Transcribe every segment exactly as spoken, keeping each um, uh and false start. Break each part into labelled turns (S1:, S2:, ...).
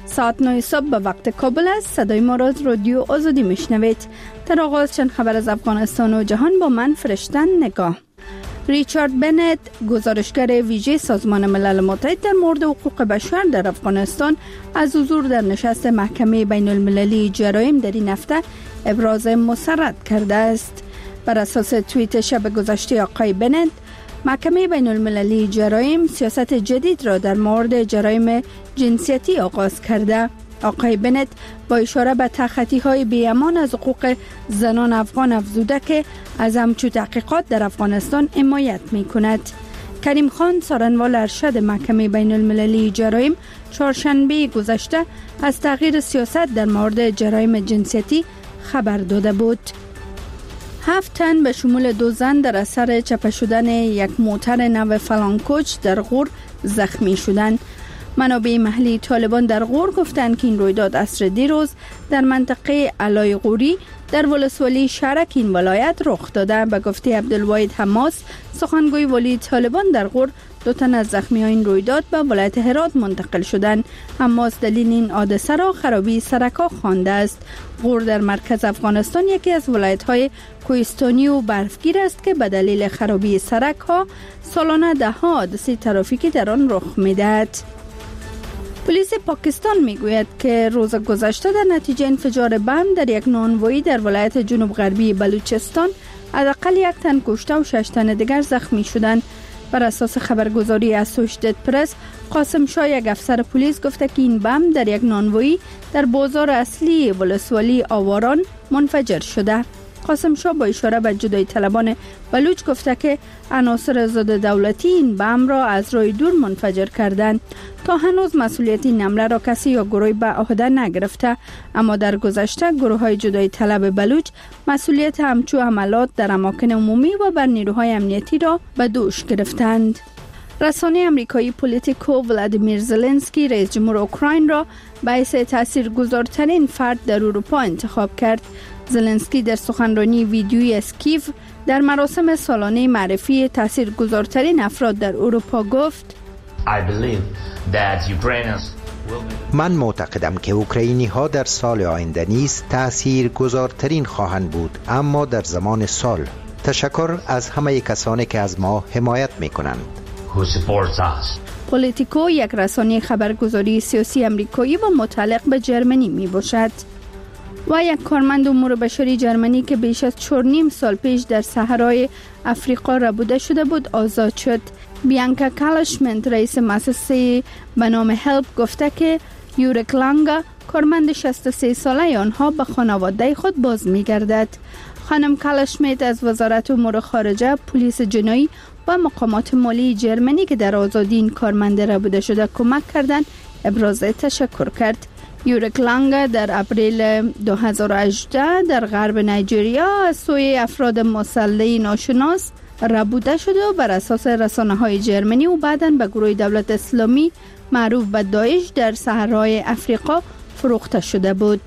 S1: ساعت نه صبح به وقت کابل است. صدای ما را از رادیو آزادی میشنوید. در آغاز چند خبر از افغانستان و جهان با من فرشتن نگاه. ریچارد بنت، گزارشگر ویژه سازمان ملل متحد در مورد حقوق بشر در افغانستان، از حضور در نشست محکمه بین المللی جرایم در این هفته ابراز مسرت کرده است. بر اساس توییت شب گذشته آقای بنت، محکمه بین المللی جرایم سیاست جدید را در مورد جرایم جنسیتی آغاز کرده. آقای بنت با اشاره به تخطی‌های بی‌امان از حقوق زنان افغان افزوده که از همچو تحقیقات در افغانستان حمایت می‌کند. کریم خان، سارنوال ارشد محکمه بین المللی جرایم، چهارشنبه گذشته از تغییر سیاست در مورد جرایم جنسیتی خبر داده بود. هفت تن به شمول دو زن در اثر چپه شدن یک موتر نو فلانکوچ در غور زخمی شدند. منابع محلی طالبان در غور گفتند که این رویداد عصر دیروز در منطقه علای غوری در ولسوالی شرک این ولایت رخ داده. به گفته عبدالواحد حماس، سخنگوی ولی طالبان در غور، دو تن از زخمی ها این رویداد به ولایت هرات منتقل شدند. حماس دلیل این حادثه را خرابی سرک‌ها خوانده است. غور در مرکز افغانستان یکی از ولایت های کوهستانی و برفگیر است که به دلیل خرابی سرک‌ها سالانه ده ها حادثه ترافیکی در آن رخ می‌دهد. پلیس پاکستان میگوید که روز گذشته در نتیجه انفجار بم در یک نانوایی در ولایت جنوب غربی بلوچستان حداقل یک تن کشته و شش تن دیگر زخمی شدند. بر اساس خبرگزاری اسوشیتد پرس، قاسم شاه، یک افسر پلیس، گفته که این بم در یک نانوایی در بازار اصلی ولسوالی آواران منفجر شده. قاسم شاه با اشاره به جدایی طلبان بلوچ گفته که عناصر ضد دولتی این بم را از راه دور منفجر کردند. تا هنوز مسئولیت این حمله را کسی یا گروهی به عهده نگرفته، اما در گذشته گروه های جدایی طلب بلوچ مسئولیت همچو حملات در اماکن عمومی و بر نیروهای امنیتی را به دوش گرفتند. رسانه امریکایی پولیتیکو ولادیمیر زلنسکی، رئیس جمهور اوکراین، را به حیث تاثیرگذارترین فرد در اروپا انتخاب کرد. زلنسکی در سخنرانی ویدیویی از کیو در مراسم سالانه معرفی تاثیرگذارترین افراد در اروپا گفت:
S2: من معتقدم که اوکراینی ها در سال آینده نیز تاثیرگذارترین خواهند بود، اما در زمان سال. تشکر از همه کسانی که از ما حمایت می کنند.
S1: پولیتیکو یک رسانه خبرگزاری سیاسی امریکایی و متعلق به جرمنی می باشد. و یک کارمند امور بشری جرمنی که بیش از چهار نیم سال پیش در صحرای افریقا ربوده شده بود آزاد شد. بیانکا کالشمنت، رئیس مؤسسه به نام هلپ، گفته که یورک لانگا، کارمند شصت و سه ساله آنها، به خانواده خود باز می‌گردد. خانم کالشمنت از وزارت امور خارجه، پلیس جنایی و مقامات مالی جرمنی که در آزادی این کارمند ربوده شده کمک کردند ابراز تشکر کرد. یورک لانگا در اپریل دو هزار و هجده در غرب نایجریا از سوی افراد مسلح ناشناس ربوده شده و بر اساس رسانه‌های جرمنی و بعداً به گروه دولت اسلامی معروف به داعش در صحرای افریقا فروخته شده بود.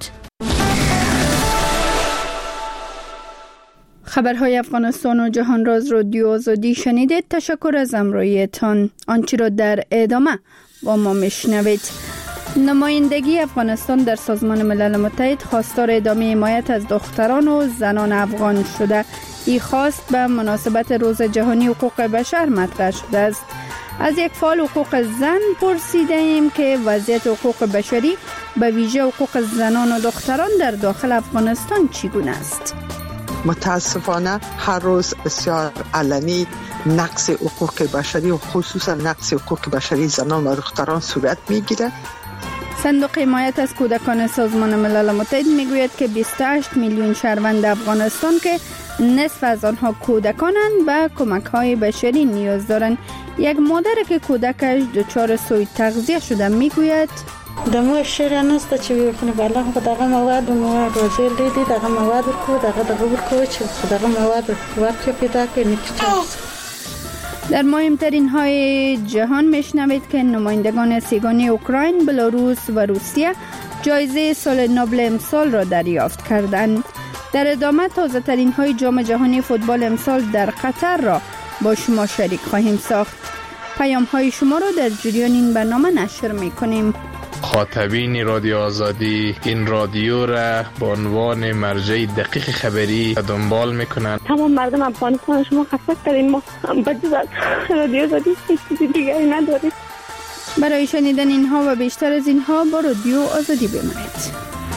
S1: خبرهای افغانستان و جهان را از رادیو آزادی شنیدید. تشکر از همراهیتان. آنچه را در ادامه با ما میشنوید. نمایندگی افغانستان در سازمان ملل متحد خواستار ادامه حمایت از دختران و زنان افغان شده. این خواست به مناسبت روز جهانی حقوق بشر مطرح شده است. از یک فعال حقوق زن پرسیده ایم که وضعیت حقوق بشری به ویژه حقوق زنان و دختران در داخل افغانستان چگونه است؟
S3: متاسفانه هر روز بسیار علنی نقض حقوق بشری و خصوصا نقض حقوق بشری زنان و دختران صورت میگیره.
S1: صندوق حمایت از کودکان سازمان ملل متحد میگوید که بیست و هشت میلیون شهروند افغانستان که نصف از آنها کودکانند به کمک‌های بشری نیاز دارند. یک مادر که کودکش دچار سوء تغذیه شده میگوید:
S4: دمو شیر نست چې ویونه بالا خو دغه مواد مو روزل دي دغه مواد کو دغه دغه ورکو چې دغه مواد ورکو پیدا کنی که
S1: در مهمترین های جهان میشنوید که نمایندگان سیگانه اوکراین، بلاروس و روسیه جایزه سال نوبل امسال را دریافت کردند. در ادامه تازه ترین های جام جهانی فوتبال امسال در قطر را با شما شریک خواهیم ساخت. پیام های شما را در جریان این برنامه نشر میکنیم.
S5: مخاطبین رادیو آزادی این رادیو را به عنوان مرجع دقیق خبری دنبال میکنند.
S6: تمام مردم افغانستان شما خسته کردین، ما بجز از رادیو آزادی هیچ چیزی دیگری نداریم.
S1: برای شنیدن اینها و بیشتر از اینها با رادیو آزادی بمانید.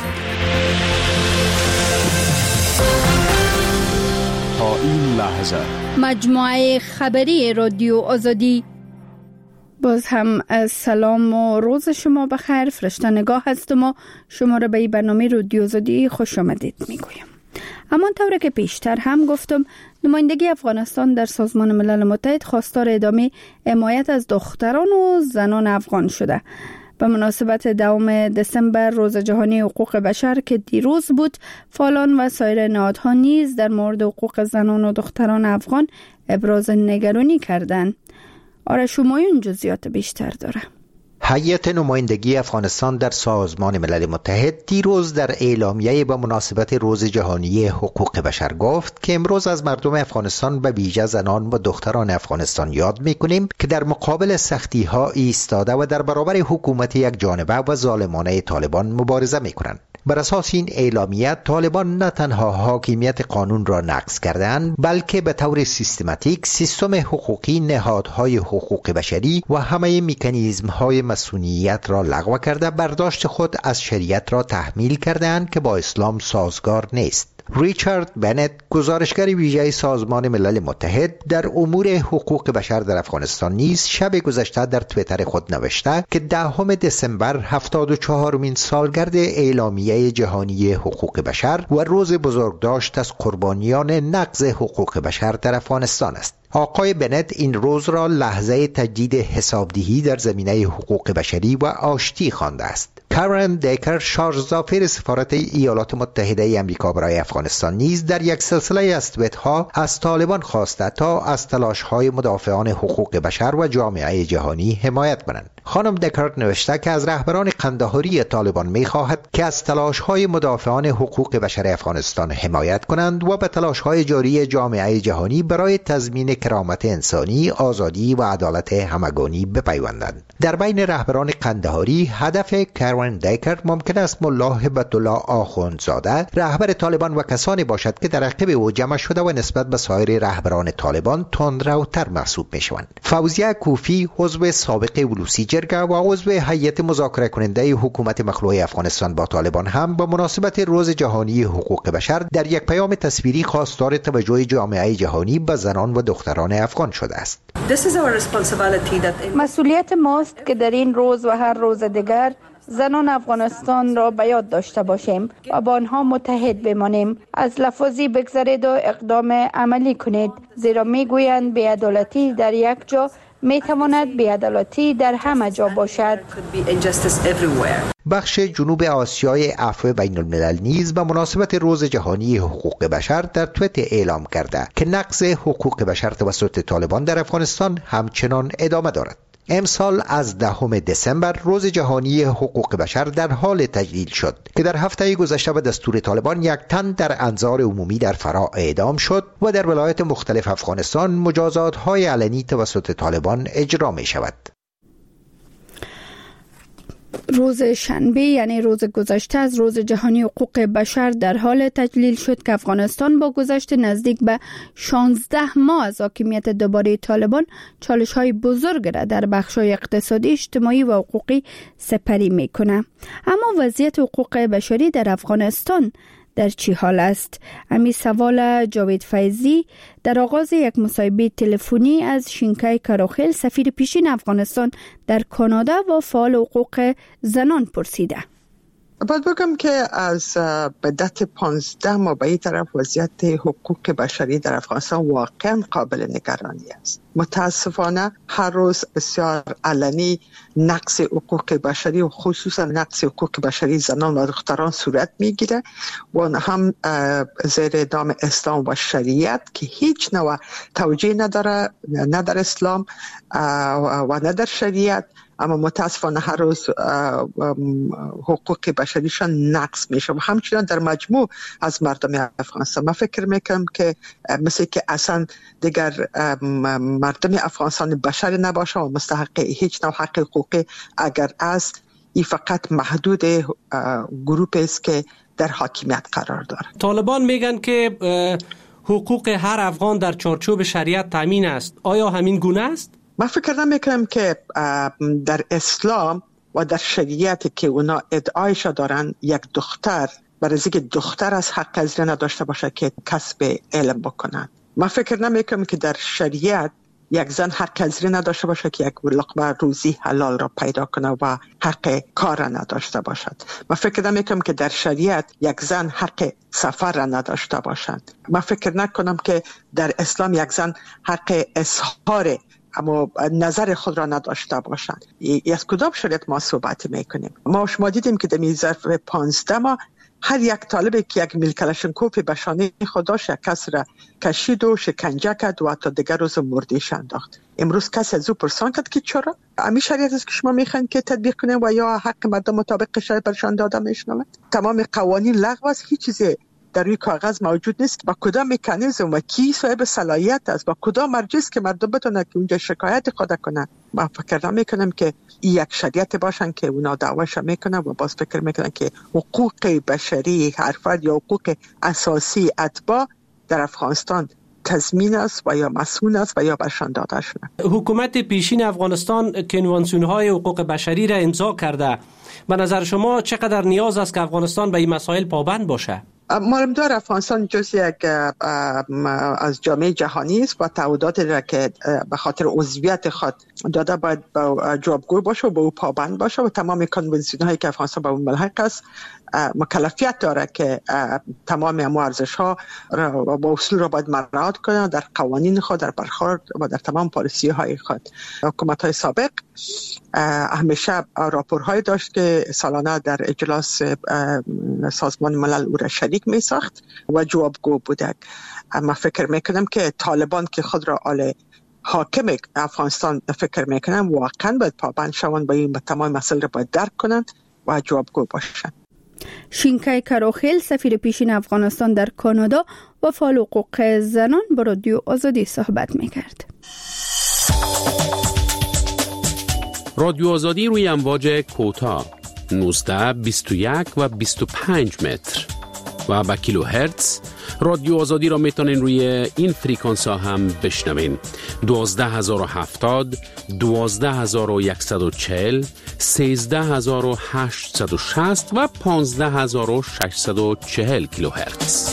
S7: تا این لحظه
S1: مجموعه خبری رادیو آزادی. باز هم از سلام و روز شما بخیر. فرشته نگاه هستم و شما را به این برنامه رادیو آزادی خوش آمدید میگویم. اما طوری که پیشتر هم گفتم، نمایندگی افغانستان در سازمان ملل متحد خواستار ادامه حمایت از دختران و زنان افغان شده. به مناسبت دوم دسامبر روز جهانی حقوق بشر که دیروز بود، فعالان و سایر نهادها نیز در مورد حقوق زنان و دختران افغان ابراز نگرانی کردند. آرش همایون جزئیات بیشتر داره.
S2: هیئت نمایندگی افغانستان در سازمان ملل متحد دیروز در اعلامیه به مناسبت روز جهانی حقوق بشر گفت که امروز از مردم افغانستان به ویژه زنان و دختران افغانستان یاد می‌کنیم که در مقابل سختی‌ها ایستاده و در برابر حکومت یک جانبه و ظالمانه طالبان مبارزه می‌کنند. بر اساس این اعلامیه، طالبان نه تنها حاکمیت قانون را نقض کردند، بلکه به طور سیستماتیک سیستم حقوقی، نهادهای حقوق بشری و همه مکانیزم‌های مسئولیت را لغو کرده برداشت خود از شریعت را تحمیل کردند که با اسلام سازگار نیست. ریچارد بنت، گزارشگر ویژه سازمان ملل متحد در امور حقوق بشر در افغانستان، نیز شب گذشته در توییتر خود نوشته که دهم دسامبر هفتاد و چهارمین سالگرد اعلامیه جهانی حقوق بشر و روز بزرگداشت از قربانیان نقض حقوق بشر در افغانستان است. آقای بنت این روز را لحظه تجدید حسابدهی در زمینه حقوق بشری و آشتی خوانده است. کارن دیکر، شارژزافر سفارت ایالات متحده آمریکا برای افغانستان، نیز در یک سلسله از توییت‌ها از طالبان خواسته تا از تلاش‌های مدافعان حقوق بشر و جامعه جهانی حمایت کنند. خانم دکارت نوشته که از رهبران قندهاری طالبان می‌خواهد که از تلاش‌های مدافعان حقوق بشر افغانستان حمایت کنند و به تلاش‌های جاری جامعه جهانی برای تضمین کرامت انسانی، آزادی و عدالت همگانی بپیوندند. در بین رهبران قندهاری، هدف کارن دیکر ممکن است ملا هبت الله آخوندزاده، رهبر طالبان و کسانی باشد که در عقب او جمع شده و نسبت به سایر رهبران طالبان تندروتر محسوب می‌شوند. فوزیه کوفی، عضو سابق ولوسی جرگه و عضو هیئت مذاکره کننده حکومت مخلوع افغانستان با طالبان، هم به مناسبت روز جهانی حقوق بشر در یک پیام تصویری خواستار توجه جامعه جهانی به زنان و دختران افغان شده است.
S1: مسئولیت ماست که در این روز و هر روز دیگر زنان افغانستان را به یاد داشته باشیم و با آنها متحد بمانیم. از لفظی بگذرید و اقدام عملی کنید، زیرا میگویند بی‌عدالتی در یک جا میتواند بی‌عدالتی در همه جا باشد.
S2: بخش جنوب آسیای عفو بین الملل نیز به مناسبت روز جهانی حقوق بشر در توییتر اعلام کرده که نقض حقوق بشر توسط طالبان در افغانستان همچنان ادامه دارد. امسال از دهم دسامبر روز جهانی حقوق بشر در حال تجلیل شد که در هفته گذشته به دستور طالبان یک تن در انظار عمومی در فرا اعدام شد و در ولایات مختلف افغانستان مجازات‌های علنی توسط طالبان اجرا می شود.
S1: روز شنبه یعنی روز گذشته از روز جهانی حقوق بشر در حال تجلیل شد که افغانستان با گذشت نزدیک به شانزده ماه از حاکمیت دوباره طالبان چالش‌های بزرگ را در بخش‌های اقتصادی، اجتماعی و حقوقی سپری می‌کند. اما وضعیت حقوق بشری در افغانستان در چی حال است؟ امی سوال جاوید فیضی در آغاز یک مصاحبه تلفنی از شینکای کاروخیل، سفیر پیشین افغانستان در کانادا و فعال حقوق زنان پرسیده.
S3: باید بگم که از بدت پانزده ماه به این طرف وضعیت حقوق بشری در افغانستان واقعا قابل نگرانی است. متاسفانه هر روز بسیار علنی نقض حقوق بشری و خصوصا نقض حقوق بشری زنان و دختران صورت میگیره و هم زیر نام اسلام و شریعت که هیچ نوع توجیه نداره، نه در اسلام و نه در شریعت، اما متاسفانه هر روز حقوق بشریشان نقض میشه و همچنان در مجموع از مردم افغانستان. من فکر میکنم که مثل که اصلا دیگر مردم افغانستان بشر نباشه و مستحق هیچ نوع حق حقوقی اگر است این فقط محدود گروه است که در حاکمیت قرار دارد.
S8: طالبان میگن که حقوق هر افغان در چارچوب شریعت تامین است. آیا همین گونه است؟
S3: من فکر نمیکنم که در اسلام و در شریعت که اونا ادعایش دارن یک دختر برای اینکه دختر از حق از نداشته باشه که کسب علم بکنن. من فکر نمیکنم که در شریعت یک زن حق از نداشته باشه که یک لقمه روزی حلال را پیدا کنه و حق کار را نداشته باشد. من فکر نمیکنم که در شریعت یک زن حق سفر را نداشته باشد. من فکر نکنم که در اسلام یک زن حق اظهار اما نظر خود را نداشته باشند. از کدام شریعت ما صحبت میکنیم؟ ما شما دیدیم که در ظرف پانزده ماه هر یک طالبی که یک میل کلاشینکوف به شانه خود داشت یک کس را کشید و شکنجه کرد و حتی دیگر روز مردیش انداخت. امروز کسی از او پرسان کرد که چرا؟ همین شریعت است که شما میخواین که تطبیق کنیم و یا حق مردم مطابق شریعت برشان داده میشنوه؟ تمام قوانین لغو است، هیچ چیزی در روی کاغذ موجود نیست. با کدام مکانیزم و کی صاحب صلاحیت است، با کدام مرجع است که مردم بتونن که اونجا شکایت خود کنن. من فکر نمیکنم که این یک شریعت باشن که اونا دعواش میکنن و باز فکر میکنن که حقوق بشری هر فرد یا حقوق اساسی اتباع در افغانستان تضمین است و یا مسئول است و یا برشان داده شده.
S8: حکومت پیشین افغانستان کنوانسیون‌های حقوق بشری را امضا کرده. به نظر شما چقدر نیاز است که افغانستان به این مسائل پابند باشه؟
S3: معلوم دار افغانستان جز یک از جامعه جهانی است و تعهداتی را که به خاطر عضویت خود داده باید با جوابگو باشه و با او پابند باشه و تمام کنوانسیون هایی که افغانستان با اون ملحق است مکلفیت داره که تمام امو ارزش ها و با اصول را باید مراعات کنه در قوانین خود، در برخورد و در تمام پالیسی های خود. حکومت های سابق همیشه راپورهای داشت که سالانه در اجلاس سازمان ملل او را شریک می ساخت و جوابگو بوده. اما فکر میکنم که طالبان که خود را آل حاکم افغانستان فکر میکنم واقعا باید پابند شوند و این تمام مسائل را باید درک کنند و جوابگو باشند.
S1: شینکای کراخیل سفیر پیشین افغانستان در کانادا و فعال حقوق زنان با رادیو آزادی صحبت میکرد.
S9: رادیو آزادی روی امواج کوتاه نوزده، بیست و یک و بیست و پنج متر و با کیلو هرتز. رادیو آزادی را میتونین روی این فریکانس ها هم بشنوین: دوازده هزار و هفتاد، دوازده هزار و صد و چهل، سیزده هزار و هشتصد و شصت و پانزده هزار و ششصد و چهل کیلو هرتز.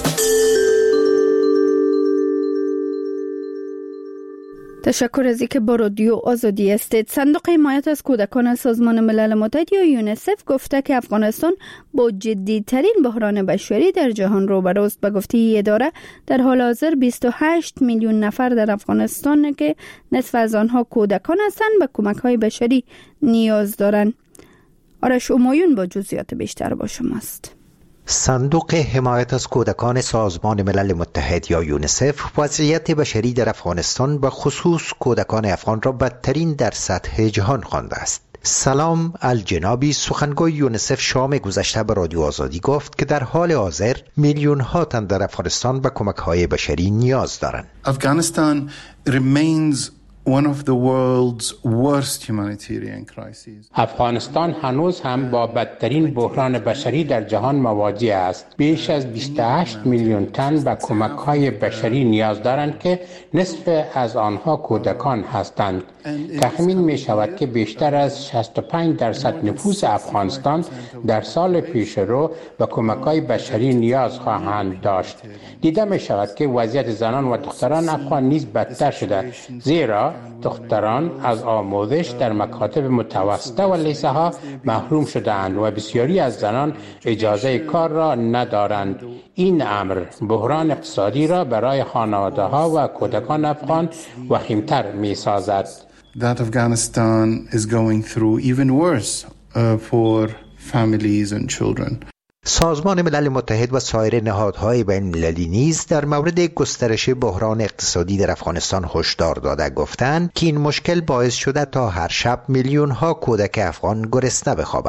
S1: تشکر از اینکه با رادیو آزادی هستید. صندوق حمایت از کودکان سازمان ملل متحد یا یونیسف گفته که افغانستان با جدی‌ترین بحران بشری در جهان روبروست. به گفته این اداره در حال حاضر بیست و هشت میلیون نفر در افغانستان که نصف از آنها کودکان هستند به کمک‌های بشری نیاز دارند. آرش همایون با جزئیات بیشتر با شماست.
S2: صندوق حمایت از کودکان سازمان ملل متحد یا یونیسف وضعیت بشری در افغانستان و خصوص کودکان افغان را بدترین در سطح جهان خوانده است. سلام الجنابی سخنگوی یونیسف شام گذشته به رادیو آزادی گفت که در حال حاضر میلیون ها تن در افغانستان به کمک‌های بشری نیاز دارند.
S10: Afghanistan remains one of the world's worst humanitarian crises.
S11: افغانستان هنوز هم با بدترین بحران بشری در جهان مواجه است. بیش از بیست و هشت میلیون تن به کمک‌های بشری نیاز دارند که نصف از آنها کودکان هستند. تخمین می شود که بیشتر از شصت و پنج درصد نفوس افغانستان در سال پیش رو به کمک‌های بشری نیاز خواهند داشت. دیده می شود که وضعیت زنان و دختران افغان نیز بدتر شده، زیرا دختران از آموزش در مکاتب متوسطه و لیسه ها محروم شده‌اند و بسیاری از زنان اجازه کار را ندارند. این امر بحران اقتصادی را برای خانواده‌ها و کودکان افغان وخیم‌تر می‌سازد.
S10: That Afghanistan is going through even worse uh, for families and children.
S2: سازمان ملل متحد و سایر نهادهای بین‌المللی نیز در مورد گسترش بحران اقتصادی در افغانستان هشدار داده گفتند که این مشکل باعث شده تا هر شب میلیون ها کودک افغان گرسنه بخوابند.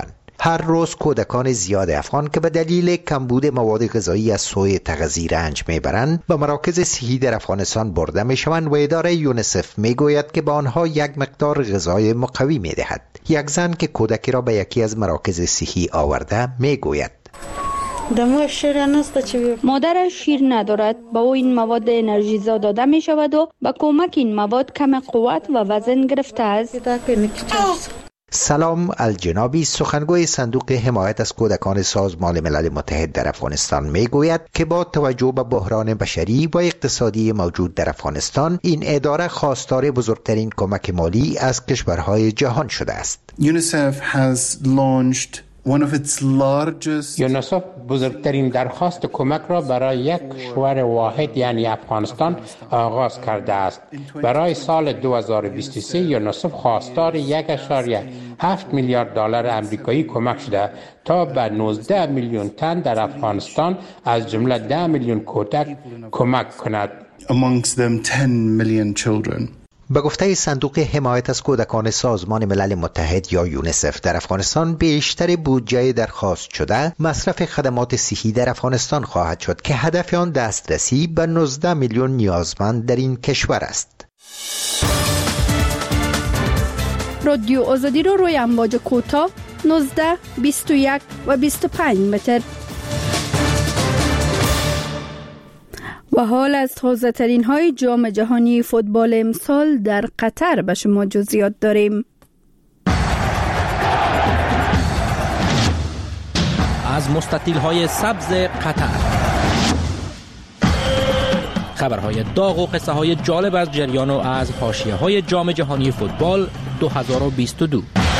S2: هر روز کودکان زیاد افغان که به دلیل کمبود مواد غذایی از سوی تغذیه رنج میبرند به مراکز صحی در افغانستان برده میشوند و اداره یونیسف میگوید که به آنها یک مقدار غذای مقوی میدهد. یک زن که کودکی را به یکی از مراکز صحی آورده میگوید
S1: مادرش شیر ندارد، با او این مواد انرژیزا داده می شود و با کمک این مواد کم قوت و وزن گرفته است.
S2: سلام الجنابی، سخنگوی صندوق حمایت از کودکان سازمان ملل متحد در افغانستان میگوید که با توجه به بحران بشری و اقتصادی موجود در افغانستان، این اداره خواستار بزرگترین کمک مالی از کشورهای جهان شده است.
S10: UNICEF has launched one of its largest
S11: یونیسف بزرگترین درخواست کمک را برای یک کشور واحد یعنی افغانستان آغاز کرده است. برای سال دو هزار و بیست و سه یونیسف خواستار یک و هفت میلیارد دلار آمریکایی کمک شده تا به نوزده میلیون تن در افغانستان از جمله ده میلیون کودک کمک کند.
S10: Amongst them ten million children.
S2: به گفته صندوق حمایت از کودکان سازمان ملل متحد یا یونیسف، در افغانستان بیشتر بودجه درخواست شده مصرف خدمات صحی در افغانستان خواهد شد که هدف آن دسترسی به نوزده میلیون نیازمند در این کشور است.
S1: رادیو آزادی رو روی امواج کوتاه نوزده، بیست و یک و بیست و پنج متر و حال از تازه ترین های جام جهانی فوتبال امسال در قطر به شما جزئیات داریم.
S12: از مستطیل های سبز قطر، خبرهای داغ و قصه های جالب از جریان و از حاشیه های جام جهانی فوتبال دو هزار و بیست و دو.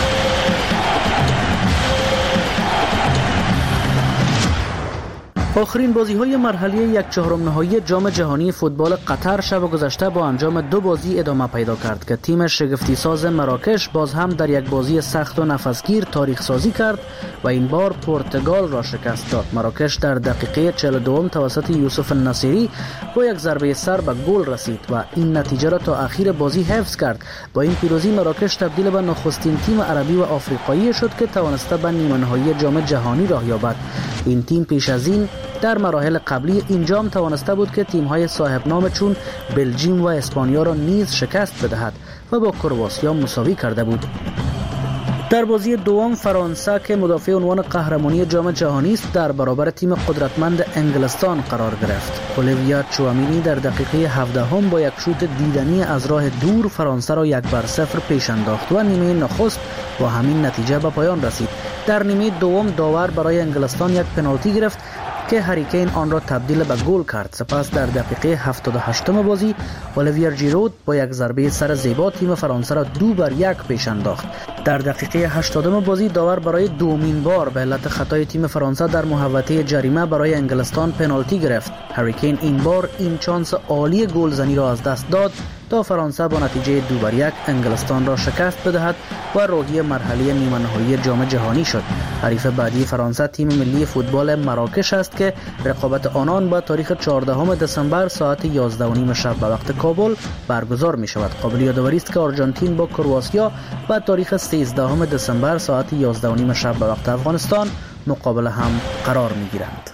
S12: آخرین بازی‌های مرحله یک چهارم نهایی جام جهانی فوتبال قطر شب گذشته با انجام دو بازی ادامه پیدا کرد که تیم شگفتی ساز مراکش باز هم در یک بازی سخت و نفسگیر تاریخ سازی کرد و این بار پرتغال را شکست داد. مراکش در دقیقه چهل و دو توسط یوسف النصیری با یک ضربه سر به گل رسید و این نتیجه را تا اخیر بازی حفظ کرد. با این پیروزی مراکش تبدیل به نخستین تیم عربی و آفریقایی شد که توانسته به نیمه نهایی جام جهانی راه یابد. این تیم پیش از این در مراحل قبلی این جام توانسته بود که تیم‌های صاحب نام چون بلژیم و اسپانیا را نیز شکست بدهد و با کرواتیا مساوی کرده بود. در بازی دوم فرانسه که مدافع عنوان قهرمانی جام جهانی است در برابر تیم قدرتمند انگلستان قرار گرفت. اولیویا چوامینی در دقیقه هفدهم با یک شوت دیدنی از راه دور فرانسه را یک بر صفر پیش انداخت و نیمه نخست با همین نتیجه به پایان رسید. در نیمه دوم داور برای انگلستان یک پنالتی گرفت که هری کین آن را تبدیل به گل کرد. سپس در دقیقه هفتاد و هشتم بازی الیویر ژیرود با یک ضربه سر زیبا تیم فرانسه را دو بر یک پیش انداخت. در دقیقه هشتادم بازی داور برای دومین بار به علت خطای تیم فرانسه در محوطه جریمه برای انگلستان پنالتی گرفت. هری کین این بار این چانس عالی گلزنی را از دست داد تا فرانسه با نتیجه دو بر یک انگلستان را شکست بدهد و راهی مرحله نیمه نهایی جام جهانی شد. حریف بعدی فرانسه تیم ملی فوتبال مراکش است که رقابت آنان با تاریخ چهاردهم دسامبر ساعت یازده و نیم شب به وقت کابل برگزار می شود. قابل یادآوری است که آرژانتین با کرواتیا با تاریخ سیزدهم دسامبر ساعت یازده و نیم شب به وقت افغانستان مقابل هم قرار می گیرند.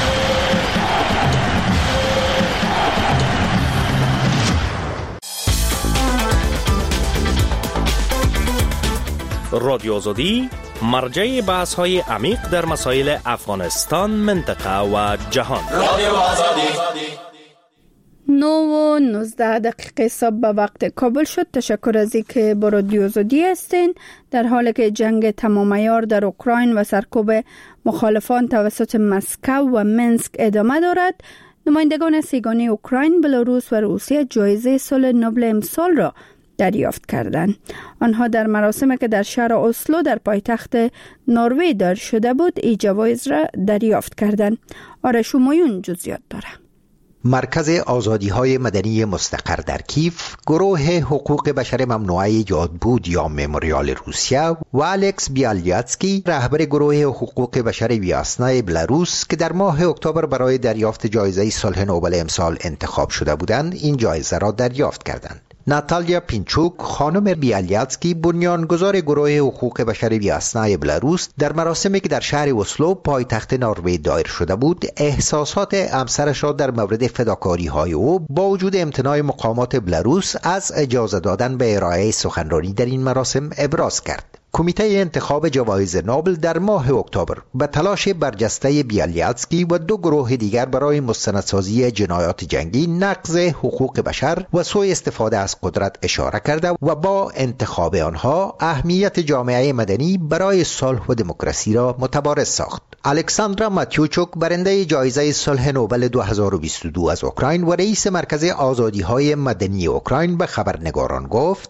S13: رادیو آزادی مرجع بحث های عمیق در مسائل افغانستان، منطقه و جهان. رادیو آزادی.
S1: نو و نوزده دقیقه صبح به وقت کابل شد. تشکر از اینکه با رادیو آزادی هستین. در حالی که جنگ تمام عیار در اوکراین و سرکوب مخالفان توسط مسکو و منسک ادامه دارد، نمایندگان سیگانه اوکراین، بلاروس و روسیه جایزه صلح نوبل امسال را دریافت کردند. آنها در مراسمی که در شهر اسلو در پایتخت نروژ دار شده بود این جوایز را دریافت کردند. آرش همایون جزئیات داره.
S2: مرکز آزادی‌های مدنی مستقر در کیف، گروه حقوق بشر ممنوعه یادبود یا مموریال روسیه و الکس بیالیاتسکی، رهبر گروه حقوق بشر ویاسنای بلاروس که در ماه اکتبر برای دریافت جایزه صلح نوبل امسال انتخاب شده بودند، این جایزه را دریافت کردند. ناتالیا پینچوک خانم بیالیاتسکی بنیانگذار گروه حقوق بشر بیاسنای بلاروس در مراسمی که در شهر اسلو پایتخت نروژ دایر شده بود احساسات همسرش را در مورد فداکاری های او با وجود امتناع مقامات بلاروس از اجازه دادن به ارائه سخنرانی در این مراسم ابراز کرد. کمیته انتخاب جوایز نوبل در ماه اکتبر به تلاش برجسته بیالیاتسکی و دو گروه دیگر برای مستندسازی جنایات جنگی، نقض حقوق بشر و سوء استفاده از قدرت اشاره کرده و با انتخاب آنها اهمیت جامعه مدنی برای صلح و دموکراسی را متبارز ساخت. الکساندرا ماتیوچوک برنده جایزه صلح نوبل دو هزار و بیست و دو از اوکراین و رئیس مرکز آزادی‌های مدنی اوکراین به خبرنگاران گفت: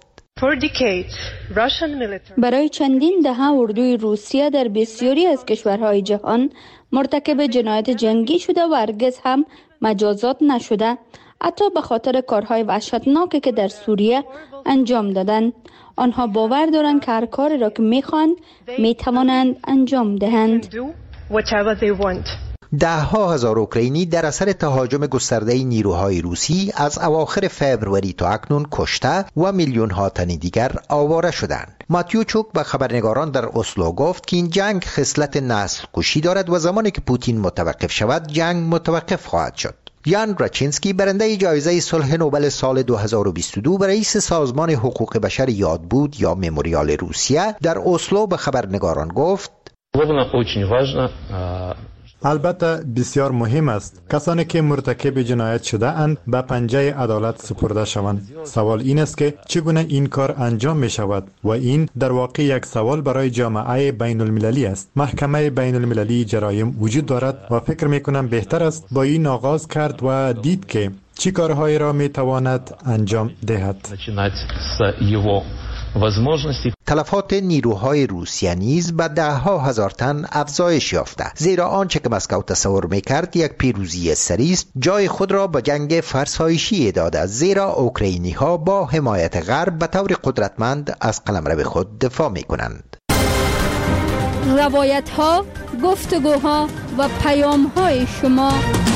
S1: برای چندین دهه اردوی روسیه در بسیاری از کشورهای جهان مرتکب جنایت جنگی شده و هرگز هم مجازات نشده، حتی به خاطر کارهای وحشتناکی که در سوریه انجام دادند. آنها باور دارند که هر کاری را که می‌خواهند می‌توانند انجام دهند.
S2: ده ها هزار اوکراینی در اثر تهاجم گسترده نیروهای روسی از اواخر فوریه تا اکنون کشته و میلیون ها تن دیگر آواره شدند. ماتیوچوک به خبرنگاران در اسلو گفت که این جنگ خصلت نسل کشی دارد و زمانی که پوتین متوقف شود جنگ متوقف خواهد شد. یان راچینسکی برنده جایزه صلح نوبل سال دو هزار و بیست و دو و رئیس سازمان حقوق بشر یاد بود یا مموریال روسیه در اسلو به خبرنگاران گفت:
S14: البته بسیار مهم است کسانی که مرتکب جنایت شده اند به پنجه عدالت سپرده شوند. سوال این است که چگونه این کار انجام می شود و این در واقع یک سوال برای جامعه بین المللی است. محکمه بین المللی جرایم وجود دارد و فکر می کنم بهتر است با این آغاز کرد و دید که چی کارهایی را می تواند انجام دهد.
S2: تلفات نیروهای روسیه نیز به ده ها هزار تن افزایش یافته، زیرا آنچه که مسکو تصور میکرد یک پیروزی سریع است جای خود را به جنگ فرسایشی داده، زیرا اوکراینی ها با حمایت غرب به طور قدرتمند از قلمرو خود دفاع میکنند.
S1: روایت ها، گفتگوها و پیام های شما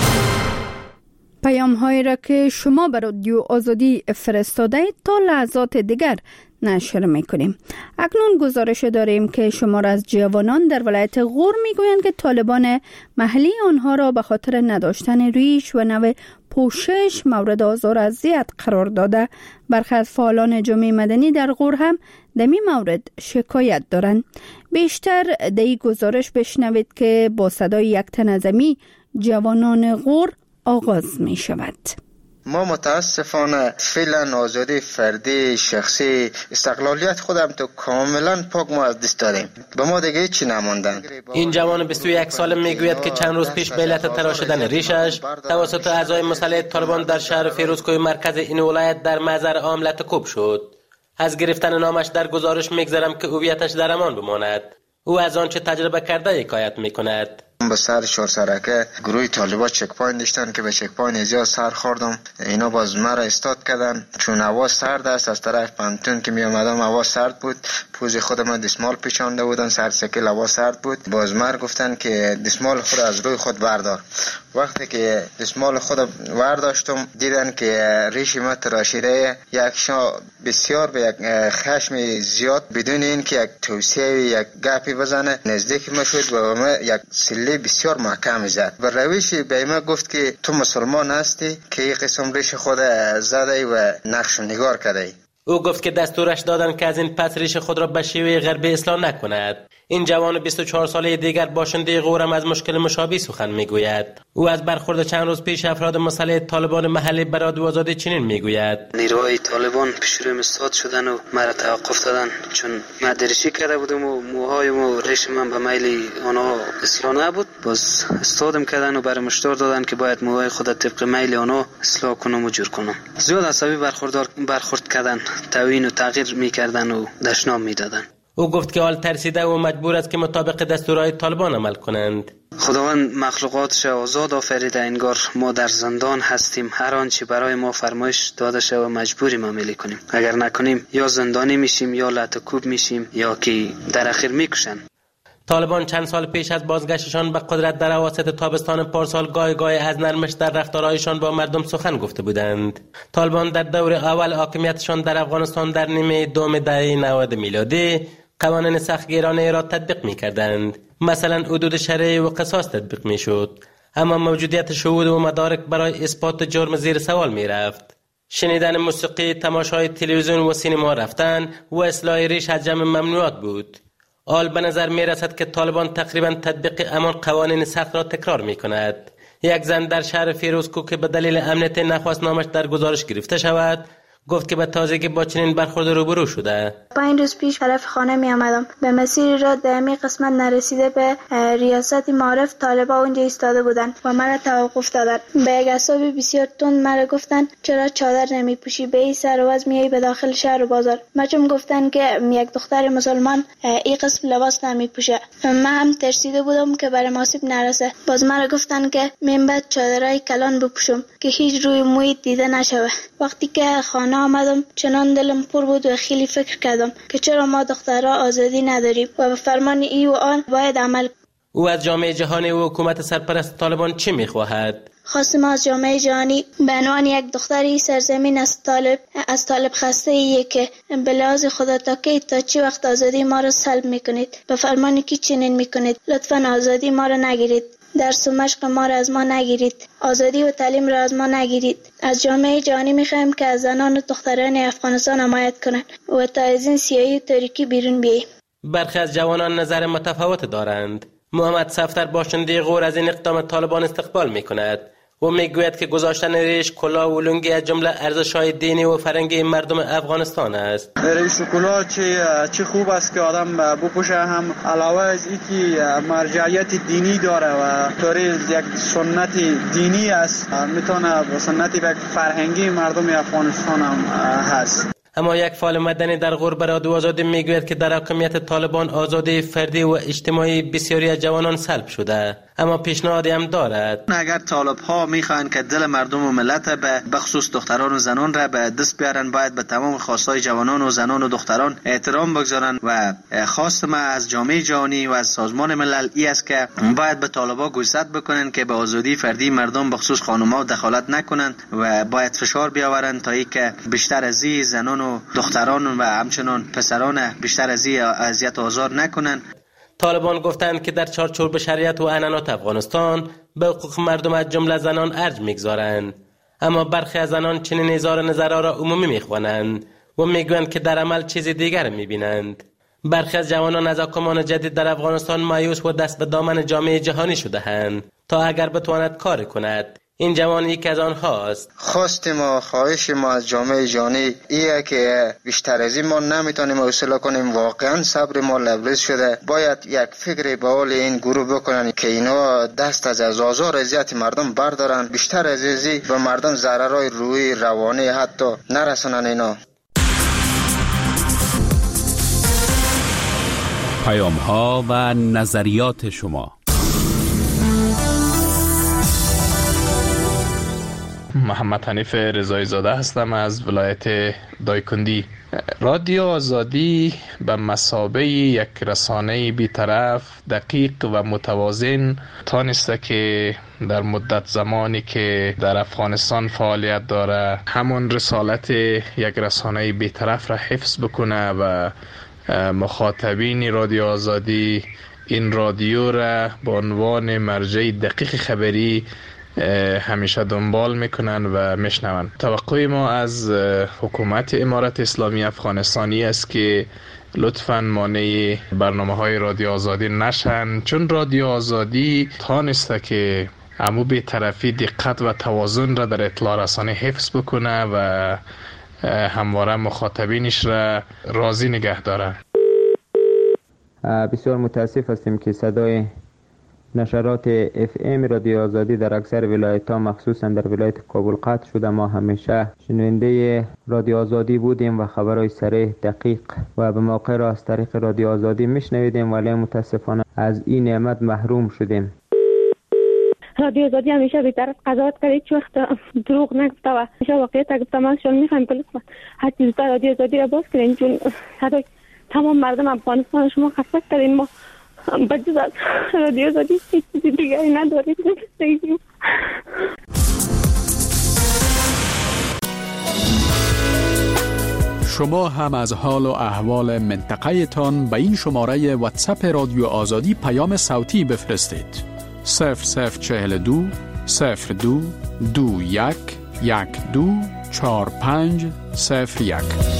S1: پیام هایی را که شما بر رادیو آزادی فرستاده اید تا لحظات دیگر نشر میکنیم. اکنون گزارش داریم که شمار از جوانان در ولایت غور میگویند که طالبان محلی آنها را به خاطر نداشتن ریش و نوع پوشش مورد آزار و اذیت قرار داده. برخی از فعالان جامعه مدنی در غور هم در این مورد شکایت دارند. بیشتر در این گزارش بشنوید که با صدای یک تنظمی جوانان غور آغاز می شود.
S15: ما متاسفانه فعلا آزادی فردی شخصی استقلالیت خودم تو کاملا پاک ما از دست دادیم. به ما دیگه چی نماندن.
S8: این جوان بیست و یک ساله میگوید که چند روز پیش به علت تراشیدن ریشش توسط اعضای مسلح طالبان در شهر فیروزکوه مرکز این ولایت در محضر عام لطکوب شد. از گرفتن نامش در گزارش میگذارم که هویتش در امان بماند. او از آنچه تجربه کرده حکایت میکند.
S15: به سر چهار سرکه گروه طالبان چک پوینت داشتن که به چک پوینت زیاد سر خوردم. اینا باز مرا استاد کردن چون هوا سرد است. از طرف پانتون که می اومدم هوا سرد بود، پوز خودم دستمال پیچانده بودن، سر سکل هوا سرد بود. باز مر گفتن که دستمال خود از روی خود بردار. وقتی که دستمال خود برداشتم دیدن که ریش ما تراشیده، یک شا بسیار به یک خشم زیاد بدون این که یک توصیه یک گپی بزنه نزدیک ما شد و ما یک سلی بسیار محکم زد و رویش به ما گفت که تو مسلمان هستی که این قسم ریش خود زده و نقش نگار کرده.
S8: او گفت که دستورش دادن که از این پس ریش خود را به شیوه غربی اصلاح نکند. این جوان بیست و چهار ساله دیگر باشنده غورم از مشکل مشابه سخن میگوید. او از برخورد چند روز پیش افراد مسلح طالبان محلی بر رادیو آزادی چنین میگوید:
S16: نیروهای طالبان پیش رویم استاد شدن و مرا توقف دادن چون من درشی کرده بودم و موهایم و ریش من به میل آنها اصلاح نبود. باز استادم کردن و برای مشتار دادن که باید موهای خود طبق میل آنها اصلاح کنم و جور کنم. زیاد عصبی برخوردار برخورد کردن، توهین و تغییر میکردن و دشنام میدادن.
S8: او گفت که حال ترسیده و مجبور است که مطابق دستورهای طالبان عمل کنند.
S16: خداوند مخلوقاتش آزاد آفریده، انگار ما در زندان هستیم. هر آنچه برای ما فرمایش داده شده و مجبوریم عملی کنیم. اگر نکنیم یا زندانی میشیم یا لطکوب میشیم یا که در اخیر میکشن.
S8: طالبان چند سال پیش از بازگشتشان به قدرت در اواسط تابستان پارسال گاه گاه از نرمش در رفتارهایشان با مردم سخن گفته بودند. طالبان در دور اول حاکمیتشان در افغانستان در نیمه دوم دهه نود میلادی قوانین سختگیرانه را تطبیق می‌کردند. مثلا حدود شرعی و قصاص تطبیق می‌شد، اما موجودیت شهود و مدارک برای اثبات جرم زیر سوال می‌رفت. شنیدن موسیقی، تماشای تلویزیون و سینما رفتن و اصلاح ریش از جمع ممنوعات بود. حال به نظر می رسد که طالبان تقریبا تطبیق همان قوانین سخت را تکرار می کند. یک زن در شهر فیروزکو که به دلیل امنیت نخواست نامش در گزارش گرفته شود گفت که به تازگی با چنین برخورد روبرو شده.
S17: پنج روز پیش طرف خانه می آمدم. به مسیر را دمی قسمت نرسیده به ریاست معارف طالبا اونجا ایستاده بودند و مرا توقف دادند. به یک حساب بسیار تند مرا گفتند چرا چادر نمی پوشی، به این سر و وضع میای به داخل شهر و بازار. مچم گفتند که یک دختر مسلمان این قسم لباس نمی پوشه. من هم ترسیده بودم که برای مناسب نرسه. باز مرا گفتند که من بعد چادرای کلان بپوشم که هیچ روی موی دیده نشوه. وقتی که خانه آمدم چنان دلم پر بود و خیلی فکر کردم که چرا ما دخترها آزادی نداریم و به فرمان ای و آن باید عمل.
S8: او از جامعه جهانی و حکومت سرپرست طالبان چی میخواهد؟
S17: خواستم از جامعه جهانی به عنوان یک دختری سرزمین از طالب از طالب خسته ایه که به لحاظ خدا تا کی تا چی وقت آزادی ما را سلب میکنید؟ به فرمان کی چنین میکنید؟ لطفاً آزادی ما را نگیرید. درس و مشق ما را از ما نگیرید. آزادی و تعلیم را از ما نگیرید. از جامعه جهانی میخوایم که از زنان و دختران افغانستان حمایت کنند و تا از این سیاهی و تاریکی بیرون بیاییم.
S8: برخی از جوانان نظر متفاوت دارند. محمد صفدر باشنده غور از این اقدام طالبان استقبال میکند و میگوید که گذاشتن ریش، کلاه و لنگی از جمله ارزش‌های دینی و فرهنگی مردم افغانستان است.
S18: ریش و کلاه چه چه خوب است که آدم بپوشه، هم علاوه از اینکه مرجعیت دینی داره و داره یک سنت دینی است، میتونه با سنت یک فرهنگی مردم افغانستان هم هست.
S8: اما یک فعال مدنی در غور به رادیو آزادی میگوید که در حاکمیت طالبان آزادی فردی و اجتماعی بسیاری از جوانان سلب شده، اما پیشنهادی هم دارد.
S19: اگر طالب ها میخواهند که دل مردم و ملت به بخصوص دختران و زنان را به دست بیارن، باید به تمام خواستهای جوانان و زنان و دختران احترام بگذارن و خواست ما از جامعه جهانی و از سازمان ملل ای است که باید به طالبا گوشزد بکنن که به آزادی فردی مردم بخصوص خانم‌ها دخالت نکنند و باید فشار بیاورند تا اینکه بیشتر از این زنان و دختران و همچنان پسران بیشتر از این اذیت و آزار نکنند.
S8: طالبان گفتند که در چارچوب شریعت و عنعنات افغانستان به حقوق مردم از جمله زنان ارج میگذارند، اما برخی از زنان چنین اظهار نظرها را عمومی میخوانند و میگویند که در عمل چیز دیگر میبینند. برخی از جوانان از حکومت جدید در افغانستان مایوس و دست به دامن جامعه جهانی شده‌اند تا اگر بتواند کار کند. این جوان یکی از آنهاست.
S15: خواست ما خواهش ما از جامعه جهانی ایه که بیشتر از این ما نمیتونیم حوصله کنیم. واقعا صبر ما لبریز شده. باید یک فکری به حال این گروه بکنن که اینا دست از آزار اذیت مردم بردارن، بیشتر از این به مردم ضررهای روحی روانی حتی نرسونن. اینا
S9: پیام ها و نظریات شما.
S5: محمد حنیف رضایی زاده هستم از ولایت دایکندی. رادیو آزادی به مثابه یک رسانه بی‌طرف، دقیق و متوازن تانسته که در مدت زمانی که در افغانستان فعالیت داره همون رسالت یک رسانه بی‌طرف را حفظ بکنه و مخاطبین رادیو آزادی این رادیو را به عنوان مرجع دقیق خبری همیشه دنبال میکنن و میشنون. توقع ما از حکومت امارت اسلامی افغانستانی است که لطفاً مانع برنامه های رادیو آزادی نشن، چون رادیو آزادی تانسته که عمو به طرفی دقت و توازن را در اطلاع رسانی حفظ بکنه و همواره مخاطبینش را راضی نگه داره.
S20: بسیار متاسف هستیم که صدای نشرات اف ام رادیو آزادی در اکثر ولایت ها مخصوصا در ولایت کابل قطع شده. ما همیشه شنونده رادیو آزادی بودیم و خبرهای صریح، دقیق و به موقع را از طریق رادیو آزادی میشنویدیم، ولی متاسفانه از این نعمت محروم شدیم.
S6: رادیو آزادی همیشه بی‌طرف قضاوت کرد، هیچ وقت دروغ نگفته و همیشه واقعیت گفته. ما شما میخوایم که لطفا هر چیز رادیو آزادی را باز کنین، چون صدای تمام مردم افغانستان شما خسته کردین. ما بجز از رادیو آزادی هیچ چیزی دیگری نداریم در زندگی.
S7: شما هم از حال و احوال منطقه تان به این شماره واتساپ رادیو آزادی پیام صوتی بفرستید. صفر صفر چهل دو صفر دو دو یک یک دو چهار پنج صفر یک.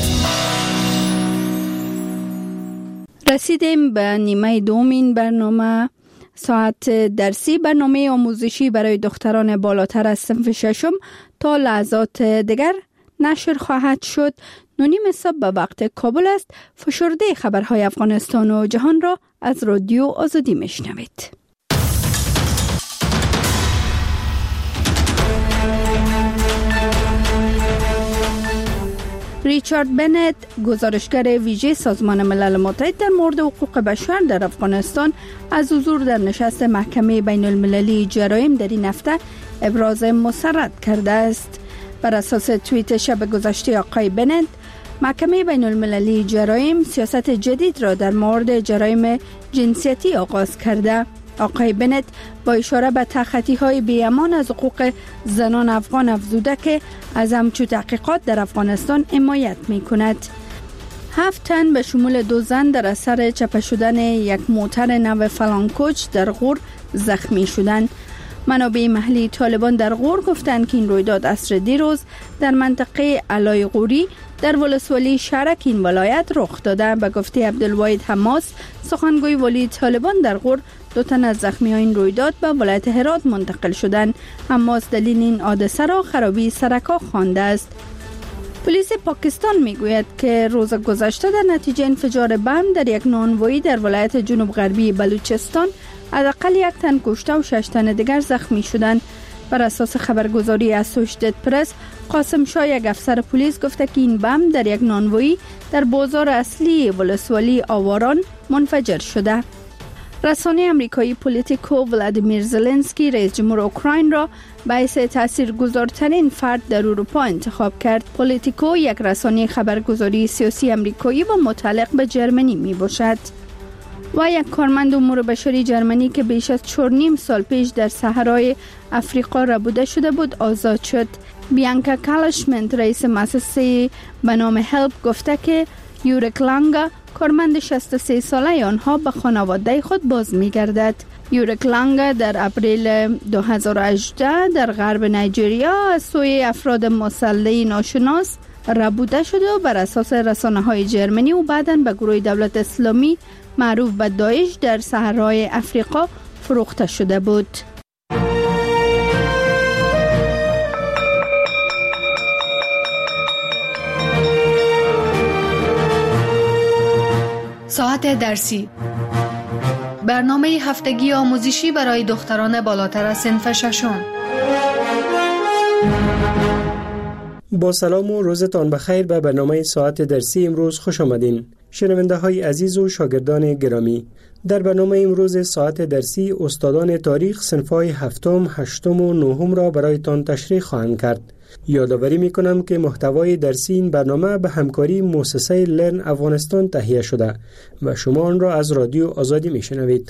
S1: رسیدیم به نیمه دومین برنامه ساعت درسی. برنامه آموزشی برای دختران بالاتر از صنف ششم تا لحظات دیگر نشر خواهد شد. نونیم صبح به وقت کابل است. فشرده خبرهای افغانستان و جهان را از رادیو آزادی میشنوید. ریچارد بنت، گزارشگر ویژه سازمان ملل متحد در مورد حقوق بشر در افغانستان، از حضور در نشست محکمه بین المللی جرایم در این هفته ابراز مسرت کرده است. بر اساس توییت شب گذشته آقای بنت، محکمه بین المللی جرایم سیاست جدید را در مورد جرایم جنسیتی آغاز کرده. آقای بنت با اشاره به تخطی‌های بی‌امان از حقوق زنان افغان افزوده که از همچون تحقیقات در افغانستان حمایت می‌کند. هفت تن به شمول دو زن در اثر چپه شدن یک موتر نو فلانکوچ در غور زخمی شدند. منابع محلی طالبان در غور گفتند که این رویداد عصر دیروز در منطقه علای غوری در ولسوالی شرک این ولایت رخ داده. به گفته عبدالواحد حماس، سخنگوی ولی طالبان در غور، دو تن از زخمیان این رویداد به ولایت هرات منتقل شدند. حماس دلیل این حادثه را خرابی سرک‌ها خوانده است. پلیس پاکستان میگوید که روز گذشته در نتیجه انفجار بم در یک نانوایی در ولایت جنوب غربی بلوچستان حداقل یک تن کشته و شش تن دیگر زخمی شدند. بر اساس خبرگزاری اسوشیتد پرس، قاسم شاه، یک افسر پلیس، گفته که این بم در یک نانوایی در بازار اصلی ولسوالی آواران منفجر شده. رسانه امریکایی پولیتیکو ولادیمیر زلنسکی رئیس جمهور اوکراین را به حیث تاثیرگذارترین فرد در اروپا انتخاب کرد. پولیتیکو یک رسانه خبرگزاری سیاسی امریکایی و متعلق به جرمنی می باشد. و یک کارمند امور بشری جرمنی که بیش از چهار نیم سال پیش در صحرای افریقا ربوده شده بود آزاد شد. بیانکا کالشمنت، رئیس مؤسسه به نام هلپ، گفته که یورک لانگا، کارمند شصت و سه ساله آنها، به خانواده خود باز می‌گردد. یورک لانگا در اپریل دو هزار و هجده در غرب نایجریا از سوی افراد مسلح ناشناس ربوده شده و بر اساس رسانه‌های جرمنی و بعداً به گروه دولت اسلامی معروف به داعش در صحرای افریقا فروخته شده بود.
S21: ساعت درسی، برنامه هفتگی آموزشی برای دختران بالاتر از صنف ششم.
S22: با سلام و روزتان بخیر. به برنامه ساعت درسی امروز خوش آمدین. شنونده های عزیز و شاگردان گرامی، در برنامه امروز ساعت درسی استادان تاریخ صنف‌های هفتم، هشتم و نهم را برایتان تشریح خواهند کرد. یادآوری می‌کنم که محتوای درسی این برنامه به همکاری مؤسسه لرن افغانستان تهیه شده و شما آن را از رادیو آزادی می‌شنوید.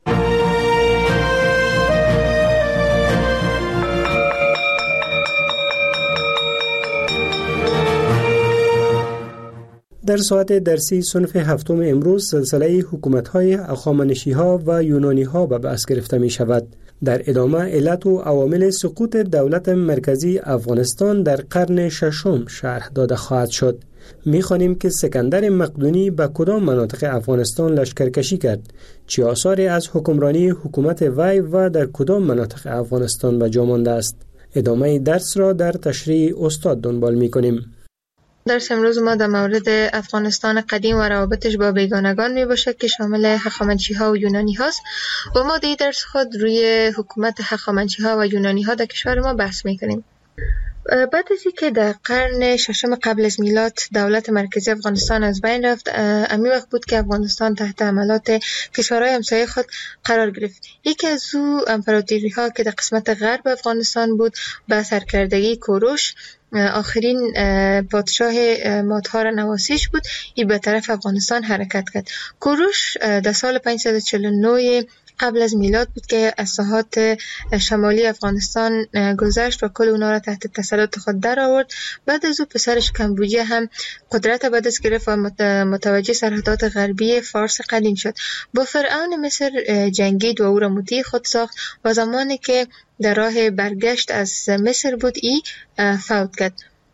S22: در ساعت درسی صنف هفتم امروز سلسله حکومت‌های هخامنشی‌ها و یونانی‌ها به بحث گرفته می‌شود. در ادامه علت و عوامل سقوط دولت مرکزی افغانستان در قرن ششم شرح داده خواهد شد. می‌خوانیم که سکندر مقدونی به کدام مناطق افغانستان لشکرکشی کرد، چه آثاری از حکمرانی حکومت وی و در کدام مناطق افغانستان به جا مانده است. ادامه درس را در تشریح استاد دنبال می‌کنیم.
S23: درس امروز ما در مورد افغانستان قدیم و روابطش با بیگانگان می باشد که شامل هخامنشی ها و یونانی هاست و ما در درس خود روی حکومت هخامنشی ها و یونانی ها در کشور ما بحث می کنیم. بعد از اینکه در قرن ششم قبل از میلاد دولت مرکزی افغانستان از بین رفت، امی وقت بود که افغانستان تحت حملات کشورهای همسایه خود قرار گرفت. یکی از او امپراتوری ها که در قسمت غرب افغانستان بود به سرکردگی کوروش، آخرین پادشاه مادها را نواسیش بود، این به طرف افغانستان حرکت کرد. کوروش در سال پانصد و چهل و نه قبل از میلاد بود که از ساحات شمالی افغانستان گذشت و کل اونا را تحت تسلط خود در آورد. بعد از او پسرش کمبوجیه هم قدرت به دست گرفت و متوجه سرحدات غربی فارس قدیم شد. با فرعون مصر جنگید و او را مطیع خود ساخت و زمانی که در راه برگشت از مصر بود ای فوت کرد.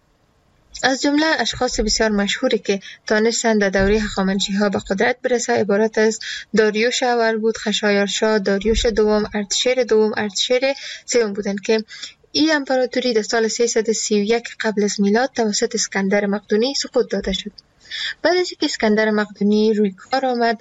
S23: از جمله اشخاص بسیار مشهوری که تانستند در دوره هخامنشی‌ها به قدرت برسه عبارت از داریوش اول بود، خشایارشا، داریوش دوم، ارتشیر دوم، ارتشیر سوم بودند که این امپراتوری در سال سیصد و سی و یک قبل از میلاد توسط اسکندر مقدونی سقوط داده شد. بعد از اینکه اسکندر مقدونی روی کار آمد،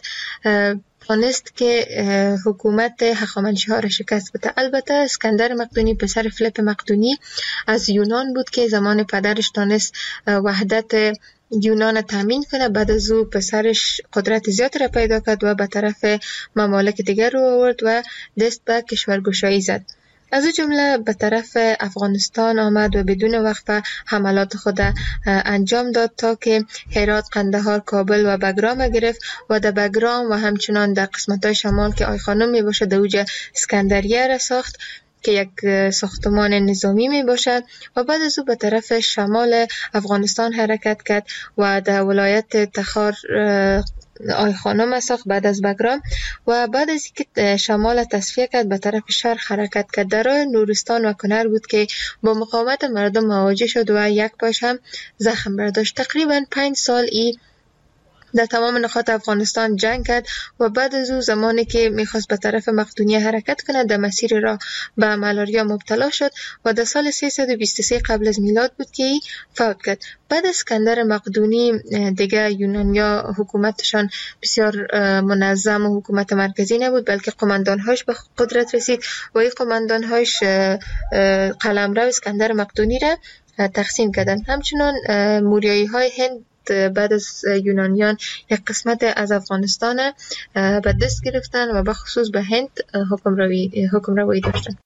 S23: توانست که حکومت هخامنشی‌ها را شکست بده. البته اسکندر مقدونی پسر فیلیپ مقدونی از یونان بود که زمان پدرش تانست وحدت یونان تامین کنه. بعد از او پسرش قدرت زیاد را پیدا کرد و به طرف ممالک دیگر رو آورد و دست به کشورگشایی زد. از او جمله به طرف افغانستان آمد و بدون وقفه حملات خود انجام داد تا که هرات، قندهار، کابل و بگرام گرفت و در بگرام و همچنان در قسمت‌های شمال که آی خانم می باشد در اوج اسکندریه را ساخت که یک ساختمان نظامی می باشد و بعد از او به طرف شمال افغانستان حرکت کرد و در ولایت تخار آی خانم ساخت بعد از بگرام و بعد از اینکه شمال تصفیه کرد به طرف شرق حرکت کرد. در راه نورستان و کنر بود که با مقاومت مردم مواجه شد و یک پاش هم زخم برداشت. تقریبا پنج سال ای در تمام نقاط افغانستان جنگ کرد و بعد از او زمانی که میخواست به طرف مقدونیه حرکت کند در مسیر راه به مالاریا مبتلا شد و در سال سیصد و بیست و سه قبل از میلاد بود که ای فوت کرد. بعد از اسکندر مقدونی دیگه یونانیا حکومتشان بسیار منظم و حکومت مرکزی نبود، بلکه قماندانهاش به قدرت رسید و این قماندانهاش قلمرو اسکندر مقدونی را تقسیم کردند. همچنان موریایی های هند بعد از یونانیان یک قسمت از افغانستان به دست گرفتن و به خصوص به هند حکم روی حکم روی داشتن.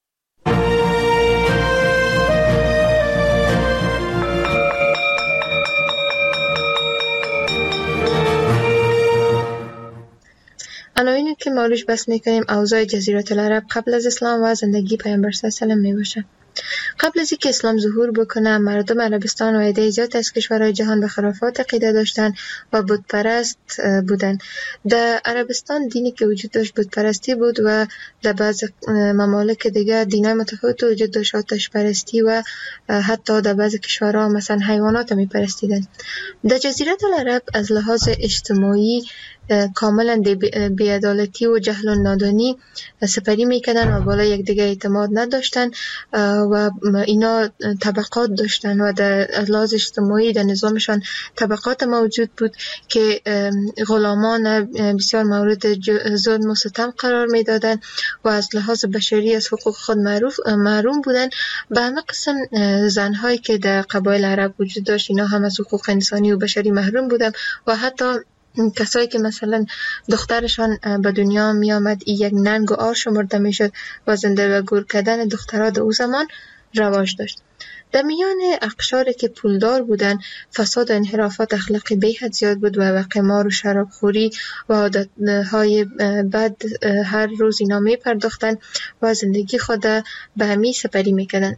S23: عناوینی که ما روش بحث میکنیم اوضاع جزیره العرب قبل از اسلام و زندگی پیامبر صلی الله علیه و آله می باشه. قبل از اینکه اسلام ظهور بکنه مردم عربستان و عده زیاد از کشورهای جهان به خرافات عقیده داشتن و بت پرست بودن. در عربستان دینی که وجود داشت بت پرستی بود و در بعض ممالک دیگه دینای متفاوت وجود داشت، آتش پرستی و حتی در بعض کشورها مثلا حیوانات می پرستیدن. در جزیره العرب از لحاظ اجتماعی کاملا بی‌عدالتی و جهل و نادانی سپری میکردن و بالا یک دیگه اعتماد نداشتن و اینا طبقات داشتن و در لحاظ اجتماعی در نظامشان طبقات موجود بود که غلامان بسیار مورد ظلم و ستم قرار میدادن و از لحاظ بشری از حقوق خود معروف محروم بودن. به همه قسم زنهایی که در قبایل عرب وجود داشت اینا هم از حقوق انسانی و بشری محروم بودن و حتی کسایی که مثلا دخترشان به دنیا می آمد ای یک ننگ و آر شمرده می شد و زنده و گور کردن دخترها در او زمان رواج داشت. در میان اقشاری که پولدار بودن فساد و انحرافات اخلاقی به حد زیاد بود و قمار و شرابخوری و عادتهای بد هر روز اینا می پرداختن و زندگی خود به همی سپری می کردن.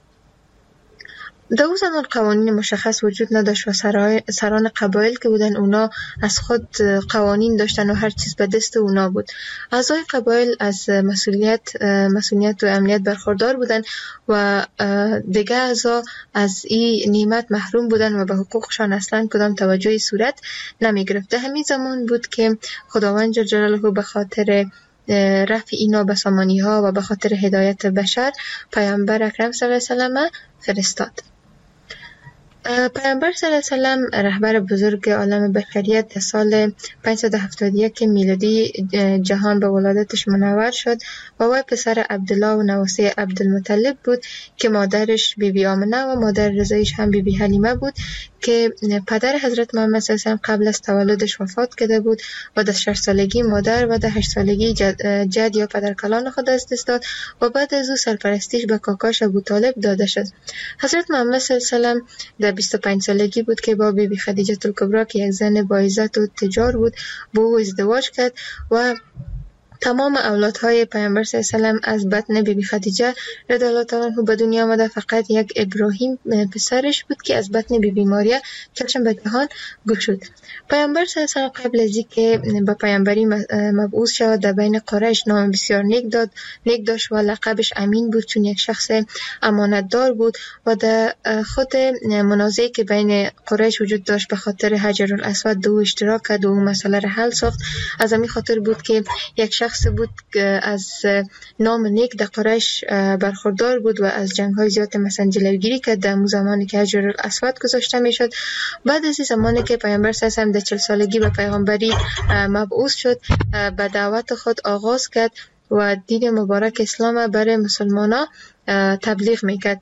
S23: در اون زمان قوانین مشخص وجود نداشت و سران قبایل که بودن اونا از خود قوانین داشتن و هر چیز به دست اونا بود. اعضای قبایل از مسئولیت مسئولیت و امنیت برخوردار بودن و دیگه اعضا از این نعمت محروم بودن و به حقوقشان اصلا کدام توجهی صورت نمی گرفت. همین زمان بود که خداوند جل جلاله به خاطر رفع اینا به سامانی ها و به خاطر هدایت بشر پیامبر اکرم صلی الله علیه و سلم فرستاد. پیامبر صلی الله علیه و سلم رهبر بزرگ عالم بشریت در سال پانصد و هفتاد و یک میلادی جهان به ولادتش منور شد و وی پسر عبدالله و نواسه عبدالمطلب بود که مادرش بی بی آمنه و مادر رضایش هم بی بی حلیمه بود که پدر حضرت محمد صلی الله علیه و سلم قبل از تولدش وفات کرده بود و در شش سالگی مادر و در هشت سالگی جد, جد یا پدرکلان خود از دست داد و بعد از او سرپرستیش به کاکاش ابوطالب داده شد. حضرت محمد صلی الله علیه و سلم در بیست و پنج سالگی بود که با بی بی خدیجه الکبری که یک زن با عزت و تجار بود با او ازدواج کرد و تمام اولادهای پیامبر صلی الله علیه و سلم از بطن بی بی خدیجه رضی الله تعالی عنها به دنیا آمده. فقط یک ابراهیم پسرش بود که از بطن بی بی ماریا چشم به جهان گشود. پیامبر صلی الله علیه و سلم قبل از اینکه به پیامبری مبعوث شود در بین قریش نام بسیار نیک داد نیک داشت و لقبش امین بود چون یک شخص امانتدار بود و در خود منازعی که بین قریش وجود داشت به خاطر حجر الاسود دو اشتراک کرد و اون مسئله را حل ساخت. از همین خاطر بود که یک شخص بود که از نام نیک در قریش برخوردار بود و از جنگ‌های زیاد مثلا جلوگیری کرد در اون زمانی که حجر الاسود گذاشته میشد. بعد از این زمانی که پیامبر صلی الله علیه و سلم در چهل سالگی به پیغمبری مبعوث شد به دعوت خود آغاز کرد و دین مبارک اسلام برای مسلمانان تبلیغ میکرد.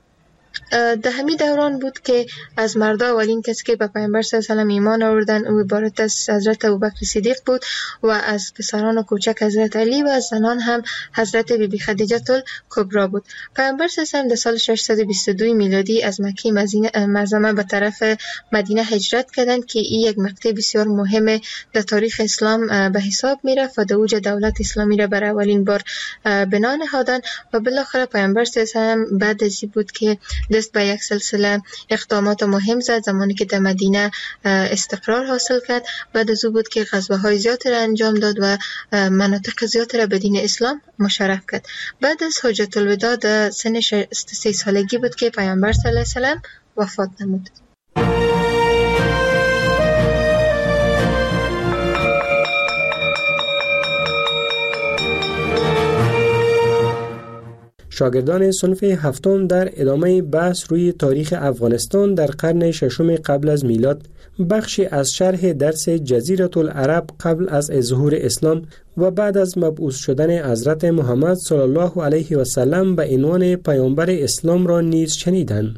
S23: در همین دوران بود که از مردا اولین کسی که به پیامبر صلی الله علیه و سلم ایمان آوردن او عبارت از حضرت ابوبکر صدیق بود و از پسران و کوچک حضرت علی و از زنان هم حضرت بی بی خدیجه الکبری بود. پیامبر صلی الله علیه و سلم در سال ششصد و بیست و دو میلادی از مکه معظمه به طرف مدینه هجرت کردند که این یک مقطع بسیار مهم در تاریخ اسلام به حساب میرفت و در اوج دولت اسلامی را برای اولین بار بنا نهادند و بالاخره پیامبر صلی الله علیه و سلم بعد از این بود که دست به یک سلسله اقدامات مهم زد. زمانی که در مدینه استقرار حاصل کرد بعد از او بود که غزوه‌های زیادی را انجام داد و مناطق زیادی را به دین اسلام مشرف کرد. بعد از حجت الوداع در سن شصت و سه سالگی بود که پیامبر صلی الله علیه و سلم وفات نمود.
S22: شاگردان صنف هفتم در ادامه بحث روی تاریخ افغانستان در قرن ششم قبل از میلاد بخشی از شرح درس جزیره العرب قبل از ظهور اسلام و بعد از مبعوث شدن حضرت محمد صلی الله علیه و سلم به عنوان پیامبر اسلام را نیز شنیدند.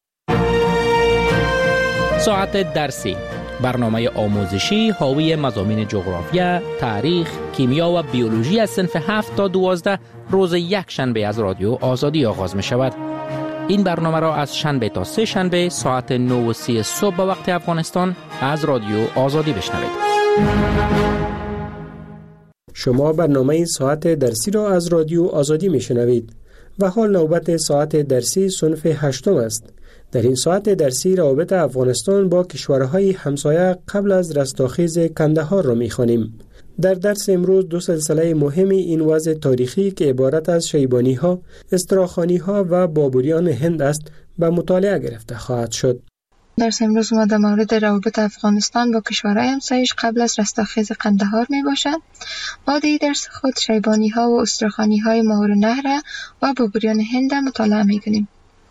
S3: ساعت درسی، برنامه آموزشی حاوی مضامین جغرافیا، تاریخ، کیمیا و بیولوژی از صنف هفت تا دوازده روز یک شنبه از رادیو آزادی آغاز می شود. این برنامه را از شنبه تا سه شنبه ساعت نه و سی صبح به وقت افغانستان از رادیو آزادی بشنوید.
S22: شما برنامه ساعت درسی را از رادیو آزادی می شنوید و حال نوبت ساعت درسی صنف هشتم است. در این ساعت درسی روابط افغانستان با کشورهای همسایه قبل از رستاخیز کندهار را می‌خوانیم. در درس امروز دو سلسله مهم این وضع تاریخی که عبارت از شیبانی‌ها، استراخانی‌ها و بابریان هند است به مطالعه گرفته خواهد شد.
S23: درس امروز ما در مورد روابط افغانستان با کشورهای همسایش قبل از رستاخیز قندهار می باشد. ما در درس خود شیبانی‌ها و استراخانی‌های ماهور نهر و بابریان هند مطالعه می‌کنیم.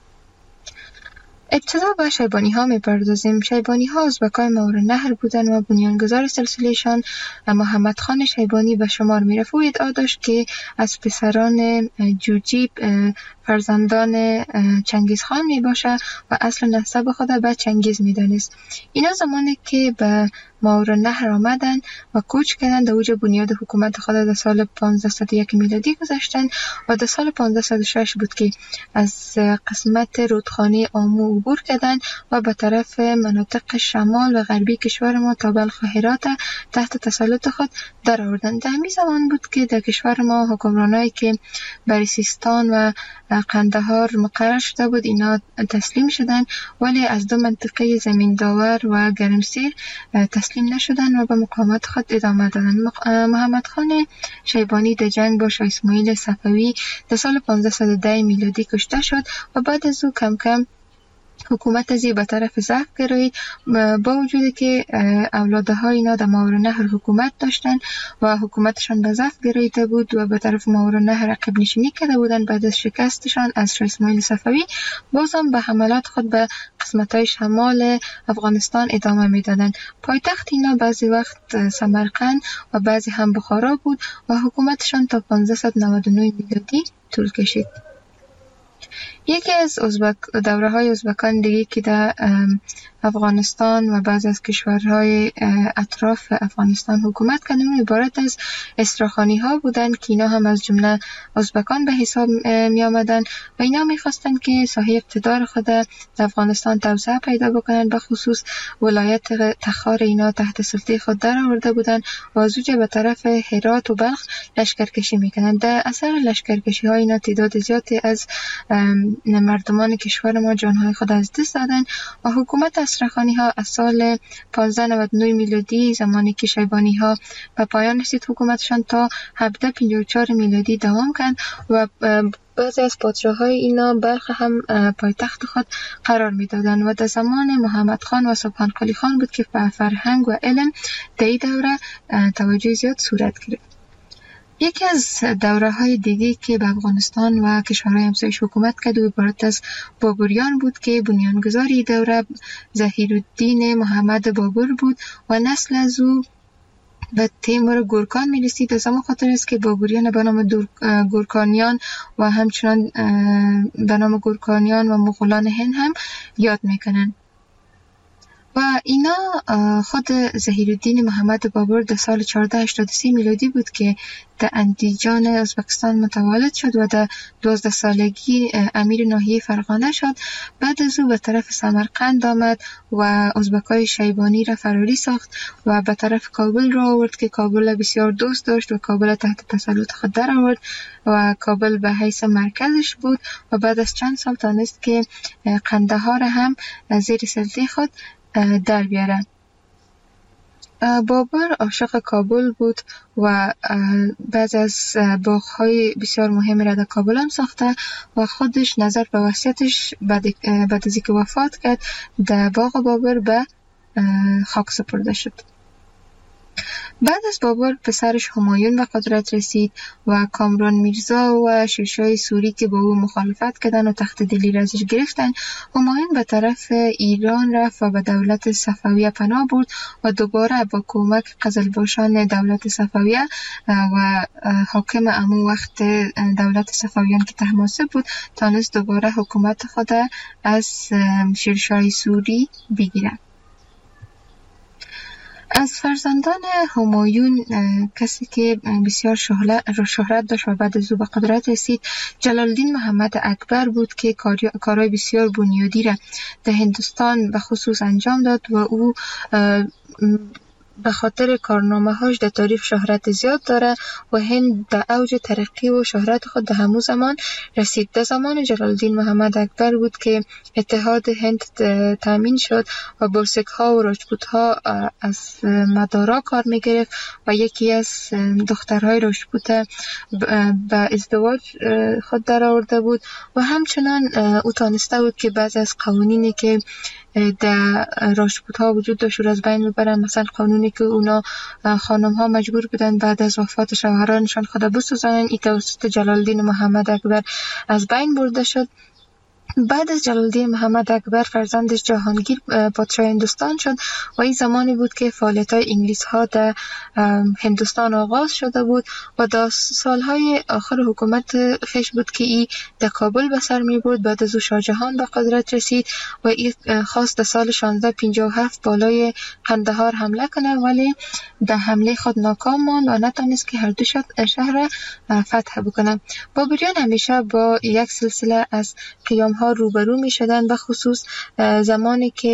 S23: ابتدا به شیبانی ها می پردازیم. شیبانی ها ازبکای ماهور نهر بودن و بنیانگذار سلسلهشان محمد خان شیبانی به شمار می رفت. او ادعا داشت که از پسران جوجیب فرزندان چنگیز خان می باشه و اصل نسب خود به چنگیز می دانست. اینا زمانی که به ماهور نهر آمدن و کوچ کردن در اوج بنیاد حکومت خود در سال پانزده و یک میلادی گذاشتن و در سال پانزده و شش بود که از قسمت رودخانه آمو عبور کردن و به طرف مناطق شمال و غربی کشور ما تا بلخ و هرات تحت تسلط خود در آوردن. در همین زمان بود که در کشور ما حکمرانایی که بر سیستان و قندهار مقرر شده بود اینا تسلیم شدن، ولی از دو منطقه زمین داور و گرمسیر تسلیم نشدن و به مقاومت خود ادامه دادن. محمد خان شیبانی در جنگ با شاه اسماعیل صفوی در سال پانزده و ده میلادی کشته شد و بعد از او کم کم حکومت از به طرف ضعف گرایید، با وجودی که اولادها اینا در ماورالنهر حکومت داشتن و حکومتشان به ضعف گراییده بود و به طرف ماورالنهر عقب نشینی کرده بودن. بعد از شکستشان از شاه اسماعیل صفوی بازم به حملات خود به قسمت‌های شمال افغانستان ادامه میدادن. پایتخت اینا بعضی وقت سمرقند و بعضی هم بخارا بود و حکومتشان تا پانزده نود و نه میلادی طول کشید. یکی از ازبک دوره های ازبکان دیگه که در افغانستان و بعض از کشورهای اطراف افغانستان حکومت کردن عبارت از استراخانی ها بودند که اینا هم از جمله ازبکان به حساب می آمدن و اینا می خواستن که ساحه اقتدار خود در افغانستان توسعه پیدا بکنن. به خصوص ولایت تخار اینا تحت سلطه خود در آورده بودن و از اونجا به طرف هرات و بلخ لشکرکشی میکنن. در اثر لشکرکشی ها اینا تعداد زیادی از مردمان کشور ما جانهای خود از دست دادن و حکومت استراخانی ها از سال پانزده نود و نه میلادی زمانی که شیبانی ها به پایان رسید حکومتشان تا هفده پنجاه و چهار میلادی دوام کرد و بعضی از پادشاه‌های اینا بلخ هم پایتخت خود قرار میدادن و در زمان محمد خان و سبحان قلی خان بود که به فرهنگ و علم در این دوره توجه زیاد صورت گرفت. یکی از دوره های دیگه که به افغانستان و کشورهای همسایش حکومت کرد و عبارت از بابریان بود که بنیانگذاری دوره ظهیرالدین محمد بابر بود و نسل از او به تیمور گورکان می رسید. از همون خاطر است که بابریان به نام گورکانیان و همچنان به نام گورکانیان و مغولان هند هم یاد میکنن. و اینا خود ظهیرالدین محمد بابر در سال چهارده هشتاد و سه میلادی بود که در اندیجان ازبکستان متولد شد و در دوازده سالگی امیر ناحیه فرغانه شد. بعد از او به طرف سمرقند آمد و ازبکای شیبانی را فراری ساخت و به طرف کابل را آورد که کابل بسیار دوست داشت و کابل تحت تسلط خود در آورد و کابل به حیث مرکزش بود و بعد از چند سال تانست که قندهار هم زیر سلطه خود در بیاره. بابر عاشق کابل بود و بعض از باغ‌های بسیار مهم را در کابل هم ساخته و خودش نظر به وصیتش بعد بعد از اینکه وفات کرد در باغ بابر به خاک سپرده شد. بعد از بابر پسرش همایون به قدرت رسید و کامران میرزا و شیرشاه سوری که با او مخالفت کردن و تخت دلی را ازش گرفتن. همایون به طرف ایران رفت و به دولت صفویه پناه برد و دوباره با کمک قزلباشان دولت صفویه و حاکم امو وقت دولت صفویان که طهماسب بود تانست دوباره حکومت خود از شیرشاه سوری بگیرد. از فرزندان همایون کسی که بسیار شهرت داشت و بعد از او به قدرت رسید جلال الدین محمد اکبر بود که کارهای بسیار بنیادی را در هندوستان به خصوص انجام داد و او به خاطر کارنامه هاش در تاریخ شهرت زیاد داره و هند در اوج ترقی و شهرت خود در همون زمان رسید. در زمان جلال الدین محمد اکبر بود که اتحاد هند تامین شد و برسک ها و راجپوت ها از مدارا کار می گرفت و یکی از دخترهای راجپوت به ازدواج خود در آورده بود و همچنان او تانسته بود که بعضی از قوانینی که در راجپوت ها وجود داشت رو از بین ببرن. مثلا قانونی که اونا خانم ها مجبور بودن بعد از وفات شوهرانشان خود بسوزانن، این توسط جلال الدین محمد اکبر از بین برده شد. بعد از جلال الدین محمد اکبر فرزندش جهانگیر پادشاه هندوستان شد و این زمانی بود که فعالیت‌های انگلیس ها در هندوستان آغاز شده بود و در سالهای آخر حکومت خیش بود که این در کابل به سر می برد. بعد از او شاه جهان به قدرت رسید و این خواست در سال شانزده پنجاه و هفت بالای قندهار حمله کنه ولی در حمله خود ناکام ماند و نتونست که هر دو شهر فتح بکنه. بابریان همیشه با یک سلسله از قیام ها روبرو می شدن، به خصوص زمانی که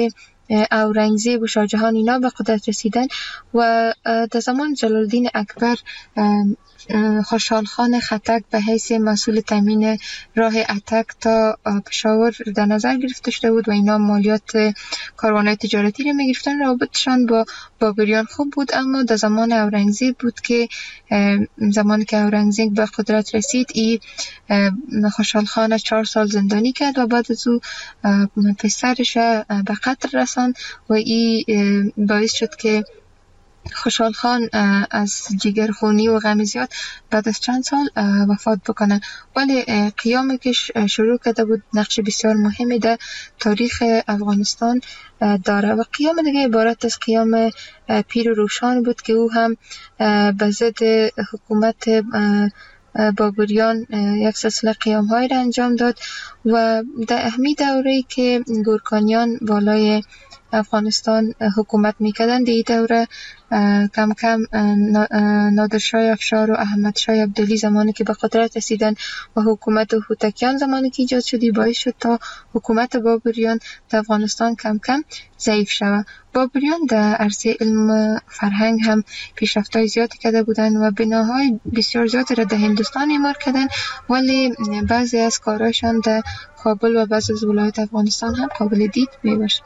S23: اورنگزیب و شاهجهان اینا به قدرت رسیدن و در زمان جلال الدین اکبر خوشحال خان خټک به حیث مسئول تامین راه اتک تا پشاور در نظر گرفته شده بود و اینا مالیات کاروان‌های تجارتی رو می‌گرفتن. رابطشان با بابریان خوب بود، اما در زمان اورنگزیب بود که زمانی که اورنگزیب به قدرت رسید ای خوشحال خان چهار سال زندانی کرد و بعد از او پسرش به قتل رساند و ای باعث شد که خوشحال خان از جگرخونی و غم زیاد بعد از چند سال وفات بکنه. ولی قیامی که شروع کرده بود نقش بسیار مهمی در تاریخ افغانستان داره و قیام دیگه عبارت از قیام پیر و روشان بود که او هم به ضد حکومت بابریان یک سلسله قیام های را انجام داد و در اهمی دوره‌ای که گورکانیان بالای افغانستان حکومت میکردن دی دوره کم کم نادرشاه افشار و احمد شاه عبدالی زمانی که به قدرت رسیدن و حکومت هوتکیان زمانی که ایجاد شدی باعث شد تا حکومت بابریان در افغانستان کم کم ضعیف شود. بابریان در عرصه علم فرهنگ هم پیشرفت‌های زیادی کرده بودند و بناهای بسیار زیادی را در هندوستان اعمار کردند، ولی بعضی از کارهایشان در کابل و بعضی از ولایات افغانستان هم قابل دید میباشد.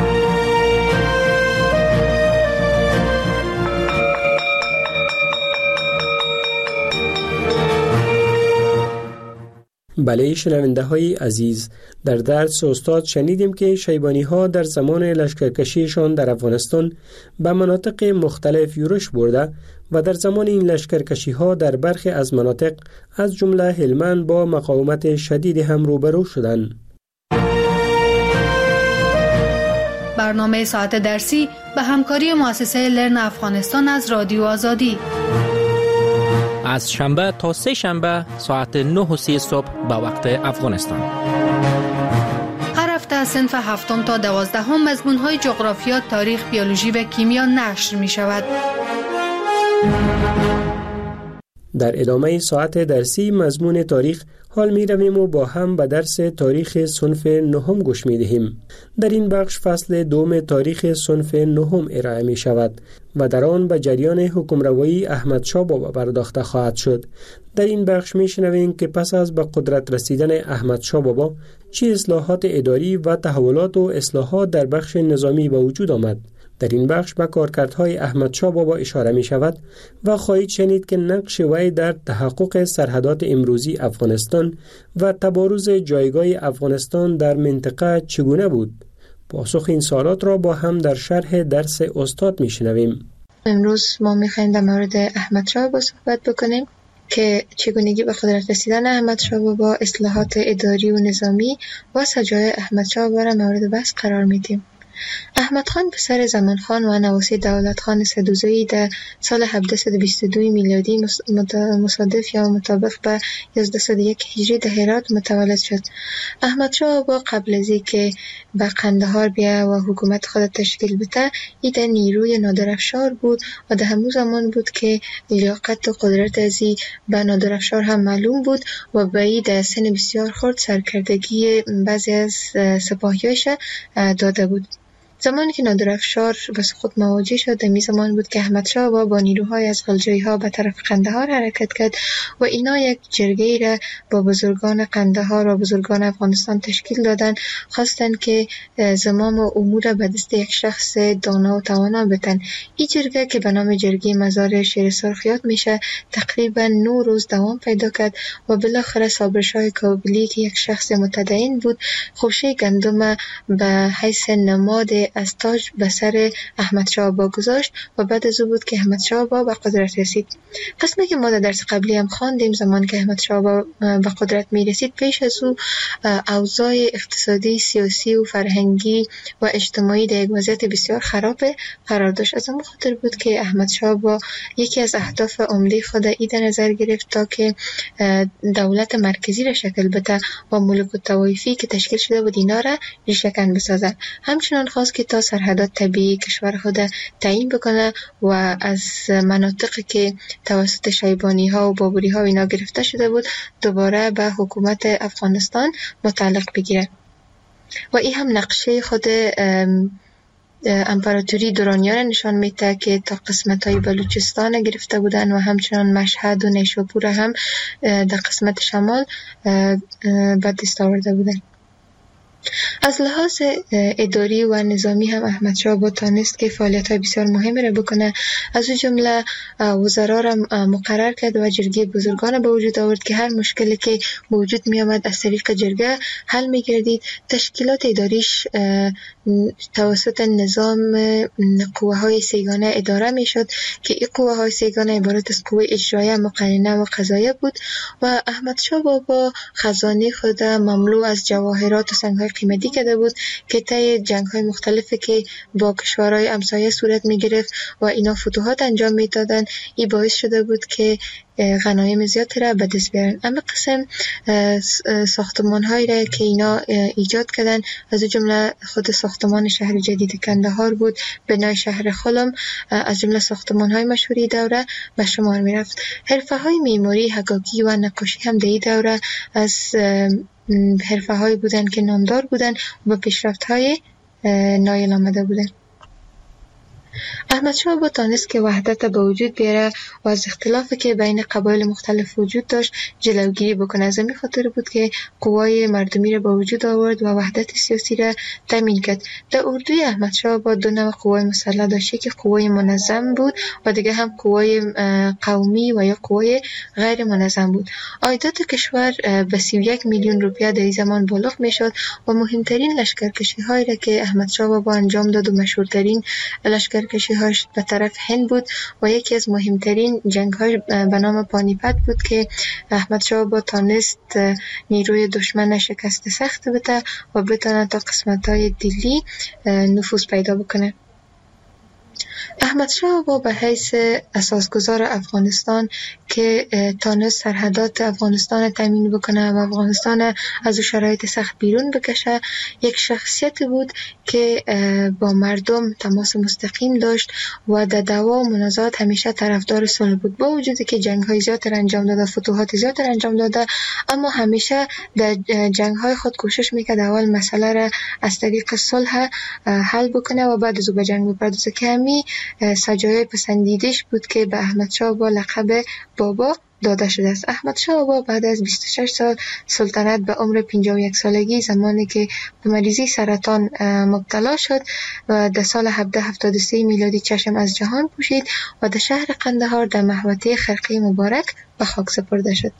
S22: بله شنونده های عزیز، در درس استاد شنیدیم که شیبانی ها در زمان لشکرکشیشان در افغانستان به مناطق مختلف یورش برده و در زمان این لشکرکشی ها در برخی از مناطق از جمله هلمند با مقاومت شدید هم روبرو شدند.
S21: برنامه ساعت درسی به همکاری مؤسسه لرن افغانستان از رادیو آزادی
S3: از شنبه تا سه شنبه ساعت نه و سی صبح به وقت افغانستان.
S21: هر هفته از صنف هفتم تا دوازدهم مضمون‌های جغرافیا، تاریخ، بیولوژی و کیمیا نشر می شود.
S22: در ادامه ساعت درسی مضمون تاریخ حال می رویم و با هم به درس تاریخ صنف نهم گوش می دهیم. در این بخش فصل دوم تاریخ صنف نهم ارائه می شود و در آن به جریان حکمروایی احمد شاه بابا پرداخته خواهد شد. در این بخش می شنویم که پس از به قدرت رسیدن احمد شاه بابا چه اصلاحات اداری و تحولات و اصلاحات در بخش نظامی به وجود آمد. در این بخش به کارکردهای احمد شاه بابا اشاره می شود و خواهید شنید که نقش وی در تحقق سرحدات امروزی افغانستان و تبارز جایگاه افغانستان در منطقه چگونه بود. پاسخ این سوالات را با هم در شرح درس استاد می شنویم.
S23: امروز ما می خواهیم در مورد احمد شاه بابا صحبت بکنیم که چگونگی به قدرت رسیدن احمد شاه بابا، اصلاحات اداری و نظامی و سجای احمد شاه بابا را مورد بحث قرار میدیم. احمد خان پسر زمان خان و نواسی دولت خان سدوزایی در سال هفتصد و بیست و دو میلادی مصادف یا مطابق به یازده و یک هجری در هرات متولد شد. احمد شاه بابا قبل از اینکه به قندهار بیا و حکومت خود تشکیل بده، ای در نیروی نادرافشار بود و در همون زمان بود که لیاقت و قدرت ازی به نادرافشار هم معلوم بود و به ای در سن بسیار خرد سرکردگی بعضی از سپاهیاش داده بود. زمانی که نادرافشار به سقوط مواجه شد، در می زمان بود که احمد شاه با, با نیروهای از غلجایی ها به طرف قندهار حرکت کرد و اینا یک جرگه را با بزرگان قندهار و بزرگان افغانستان تشکیل دادن، خواستند که زمام و امور به دست یک شخص دانا و توانا بتن. این جرگه که به نام جرگه مزار شیر سرخیات میشه تقریبا نه روز دوام پیدا کرد و بالاخره صابرشاه کابلی که یک شخص متدین بود خوشه گندم به حیث نماد از تاج به سر احمد شاه بابا گذاشت و بعد از او بود که احمد شاه بابا به قدرت رسید. قسمی که ما در درس قبلی هم خواندیم، زمان که احمد شاه بابا به قدرت می رسید پیش از او اوضاع اقتصادی، سیاسی و فرهنگی و اجتماعی در یک وضعیت بسیار خراب قرار داشت. از اون خاطر بود که احمد شاه بابا یکی از اهداف عمده خود ای در نظر گرفت تا که دولت مرکزی را شکل بده و ملک الطوایفی که تشکیل شده بود اینا را ریشه‌کن بسازد. همچنان خواست که تا سرحدات طبیعی کشور خود تعیین بکنه و از مناطقی که توسط شیبانی ها و بابری ها اینا گرفته شده بود دوباره به حکومت افغانستان متعلق بگیره و این هم نقشه خود امپراتوری دورانیان نشان میده که تا قسمت های بلوچستان گرفته بودن و همچنان مشهد و نیشابور هم در قسمت شمال به دست آورده بودن. از لحاظ اداری و نظامی هم احمد شاه با تانست که فعالیت‌های بسیار مهمی را بکنه. از اون جمله وزرا را مقرر کرد و جرگه بزرگان به وجود آورد که هر مشکلی که به وجود می آمد از طریق جرگه حل می گردید. تشکیلات اداریش توسط نظام قوه های سیگانه اداره می شد که این قوه های سیگانه عبارت از قوه اجرایه، مقننه و قضاییه بود و احمد شاه با خزانه خود مملو از جواهرات و سنگ‌های قیمتی کرده بود که طی جنگ‌های مختلفی که با کشورهای همسایه صورت می‌گرفت و اینا فتوحات انجام می‌دادن، این باعث شده بود که غنایم زیادی را به دست بیارن. اما قسم ساختمان‌هایی را که اینا ایجاد کردن از جمله خود ساختمان شهر جدید کندهار بود، بنای شهر خلم از جمله ساختمان‌های مشهوری دوره به شمار می‌رفت. حرفه‌های معماری، حکاکی و نقاشی هم در این دوره از حرفه‌هایی بودن که نامدار بودن و پیشرفت‌های نایل آمده بودن. احمد شاه با تانست که وحدت به وجود بیاره و از اختلافی که بین قبایل مختلف وجود داشت جلوگیری بکنه. از این خاطر بود که قوای مردمی را به وجود آورد و وحدت سیاسی را تامین کرد. در اردوی احمد شاه با دو نوع قوای مسلح داشت که قوای منظم بود و دیگه هم قوای قومی و یا قوای غیر منظم بود. عایدات کشور به سی و یک میلیون روپیه در این زمان بالغ میشد و مهمترین لشکرکشی‌هایی را که احمد شاه با انجام داد و مشهورترین لشکر کشی‌هاش به طرف هند بود و یکی از مهمترین جنگ‌های به نام پانیپت بود که احمد شاه با تانست نیروی دشمن شکست سخت بده و بتونه تا قسمت‌های دلی نفوذ پیدا بکنه. احمد شاه با به حیث اساسگزار افغانستان که تانست سرحدات افغانستان تامین بکنه و افغانستان از او شرایط سخت بیرون بکشه، یک شخصیت بود که با مردم تماس مستقیم داشت و در دعوا و منازعات همیشه طرفدار صلح بود. با وجودی که جنگ‌های زیاد را انجام داده، فتوحات زیاد را انجام داده، اما همیشه در جنگ‌های خود کوشش میکرد اول مسئله را از طریق صلح حل بکنه و بعد از او به جنگ بپردازه که همین سجایای پسندیدش بود که به احمد شاه با لقب بابا داده شده است. احمد شاه بابا بعد از بیست و شش سال سلطنت به عمر پنجاه و یک سالگی زمانی که به مریضی سرطان مبتلا شد و در سال هفده هفتاد و سه میلادی چشم از جهان پوشید و در شهر قندهار در محوطه خرقه مبارک به خاک سپرده شد.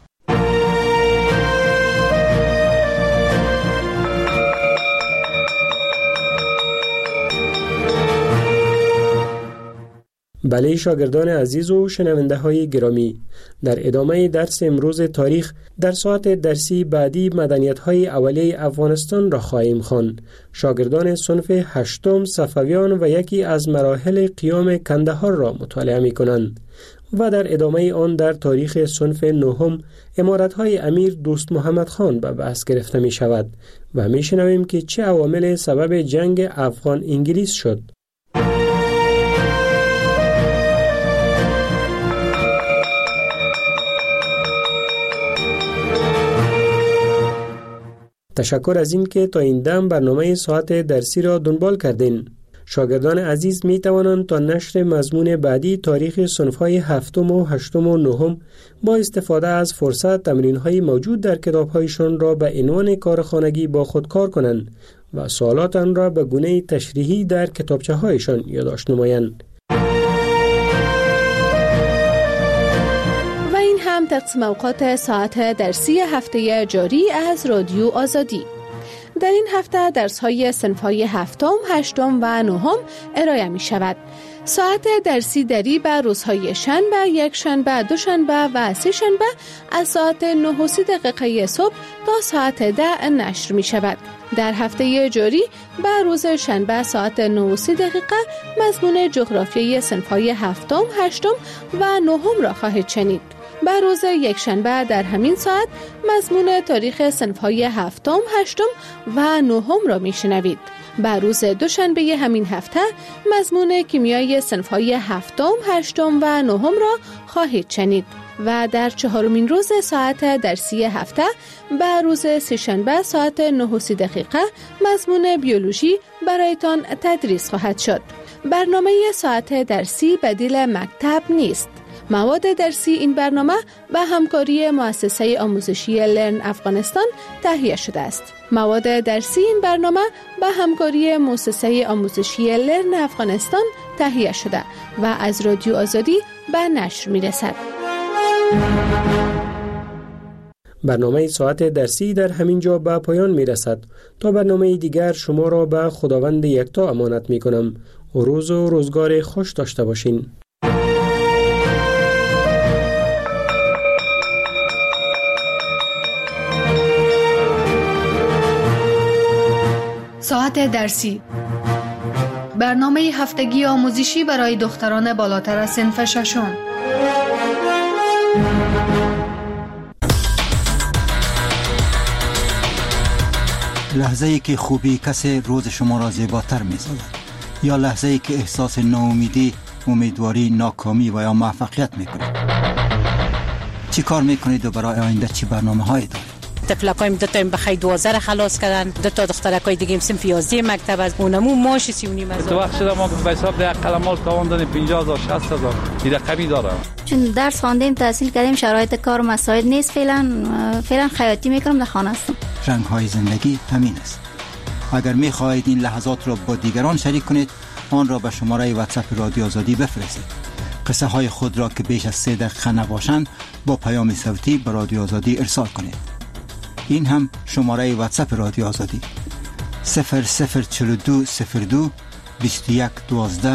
S22: بله شاگردان عزیز و شنونده های گرامی، در ادامه درس امروز تاریخ در ساعت درسی بعدی مدنیت های اولیه افغانستان را خواهیم خواند. شاگردان صنف هشتم صفویان و یکی از مراحل قیام کندهار را مطالعه می کنند و در ادامه آن در تاریخ صنف نهم امارت های امیر دوست محمد خان به بحث گرفته می شود و می شنویم که چه عوامل سبب جنگ افغان انگلیس شد. تشکر از این که تا این دم برنامه ساعت درسی را دنبال کردین. شاگردان عزیز می توانند تا نشر مضمون بعدی تاریخ صنف‌های هفتم و هشتم و نهم با استفاده از فرصت تمرین‌های موجود در کتاب‌هایشان را به عنوان کارخانگی با خود کار کنند و سوالات آن را به گونه تشریحی در کتابچه‌هایشان یادداشت نمایند.
S1: هم تقسیم اوقات ساعت درسی هفته جاری از رادیو آزادی. در این هفته درس‌های صنف‌های هفتم، هشتم و نهم ارائه می شود. ساعت درسی دری به روزهای شنبه، یک شنبه، دو شنبه و سه شنبه از ساعت نه و سی دقیقه صبح تا ساعت ده نشر می شود. در هفته جاری به روز شنبه ساعت نه و سی دقیقه مضمون جغرافیای صنف‌های هفتم، هشتم و نهم را خواهید شنید. به روز یک شنبه در همین ساعت مضمون تاریخ صنف‌های هفتم، هشتم و نهم را میشنوید. به روز دوشنبه همین هفته مضمون کیمیای صنف‌های هفتم، هشتم و نهم را خواهید شنید.
S21: و در چهارمین روز ساعت درسی هفته به روز سه‌شنبه ساعت نه و سی دقیقه مضمون بیولوژی برایتان تدریس خواهد شد. برنامه ساعت درسی بدیل مکتب نیست. مواد درسی این برنامه به همکاری مؤسسه آموزشی لرن افغانستان تهیه شده است. مواد درسی این برنامه به همکاری مؤسسه آموزشی لرن افغانستان تهیه شده و از رادیو آزادی به نشر می رسد.
S22: برنامه ساعت درسی در همین جا به پایان می رسد. تا برنامه دیگر شما را به خداوند یکتا امانت می کنم. روز و روزگار خوش داشته باشین.
S21: ساعت درسی، برنامه هفتگی آموزشی برای دختران بالاتر از صنف ششم.
S4: لحظه ای که خوبی کسی روز شما را زیباتر می سازد، یا لحظه ای که احساس ناامیدی، امیدواری، ناکامی و یا موفقیت می کنید. چی کار می کنید و برای آینده چی برنامه هایی دارید؟
S10: تفلکایم دو تا این بخی دوازده را خلاص کردن، دو تا دخترکای دیگه صنف یازده مکتب از اونمو ماش سی و نیم هزار.
S11: تو وقت شده ما به حساب ده قلمال تاوان دادیم پنجاه هزار شصت هزار این رقمی دارم.
S24: چون درس خواندیم تحصیل کردیم شرایط کار مساعد نیست، فعلا فعلا خیاطی میکنم در خانه هستم.
S4: رنگ های زندگی همین است. اگر می خواهید این لحظات را با دیگران شریک کنید، آن را به شماره واتساپ رادیو آزادی بفرستید. قصه های خود را که بیش از سه دقیقه نباشند با پیام صوتی به رادیو آزادی ارسال کنید. این هم شماره واتساپ رادیو آزادی صفر صفر چهل و دو صفر دو بیست و یک دوازده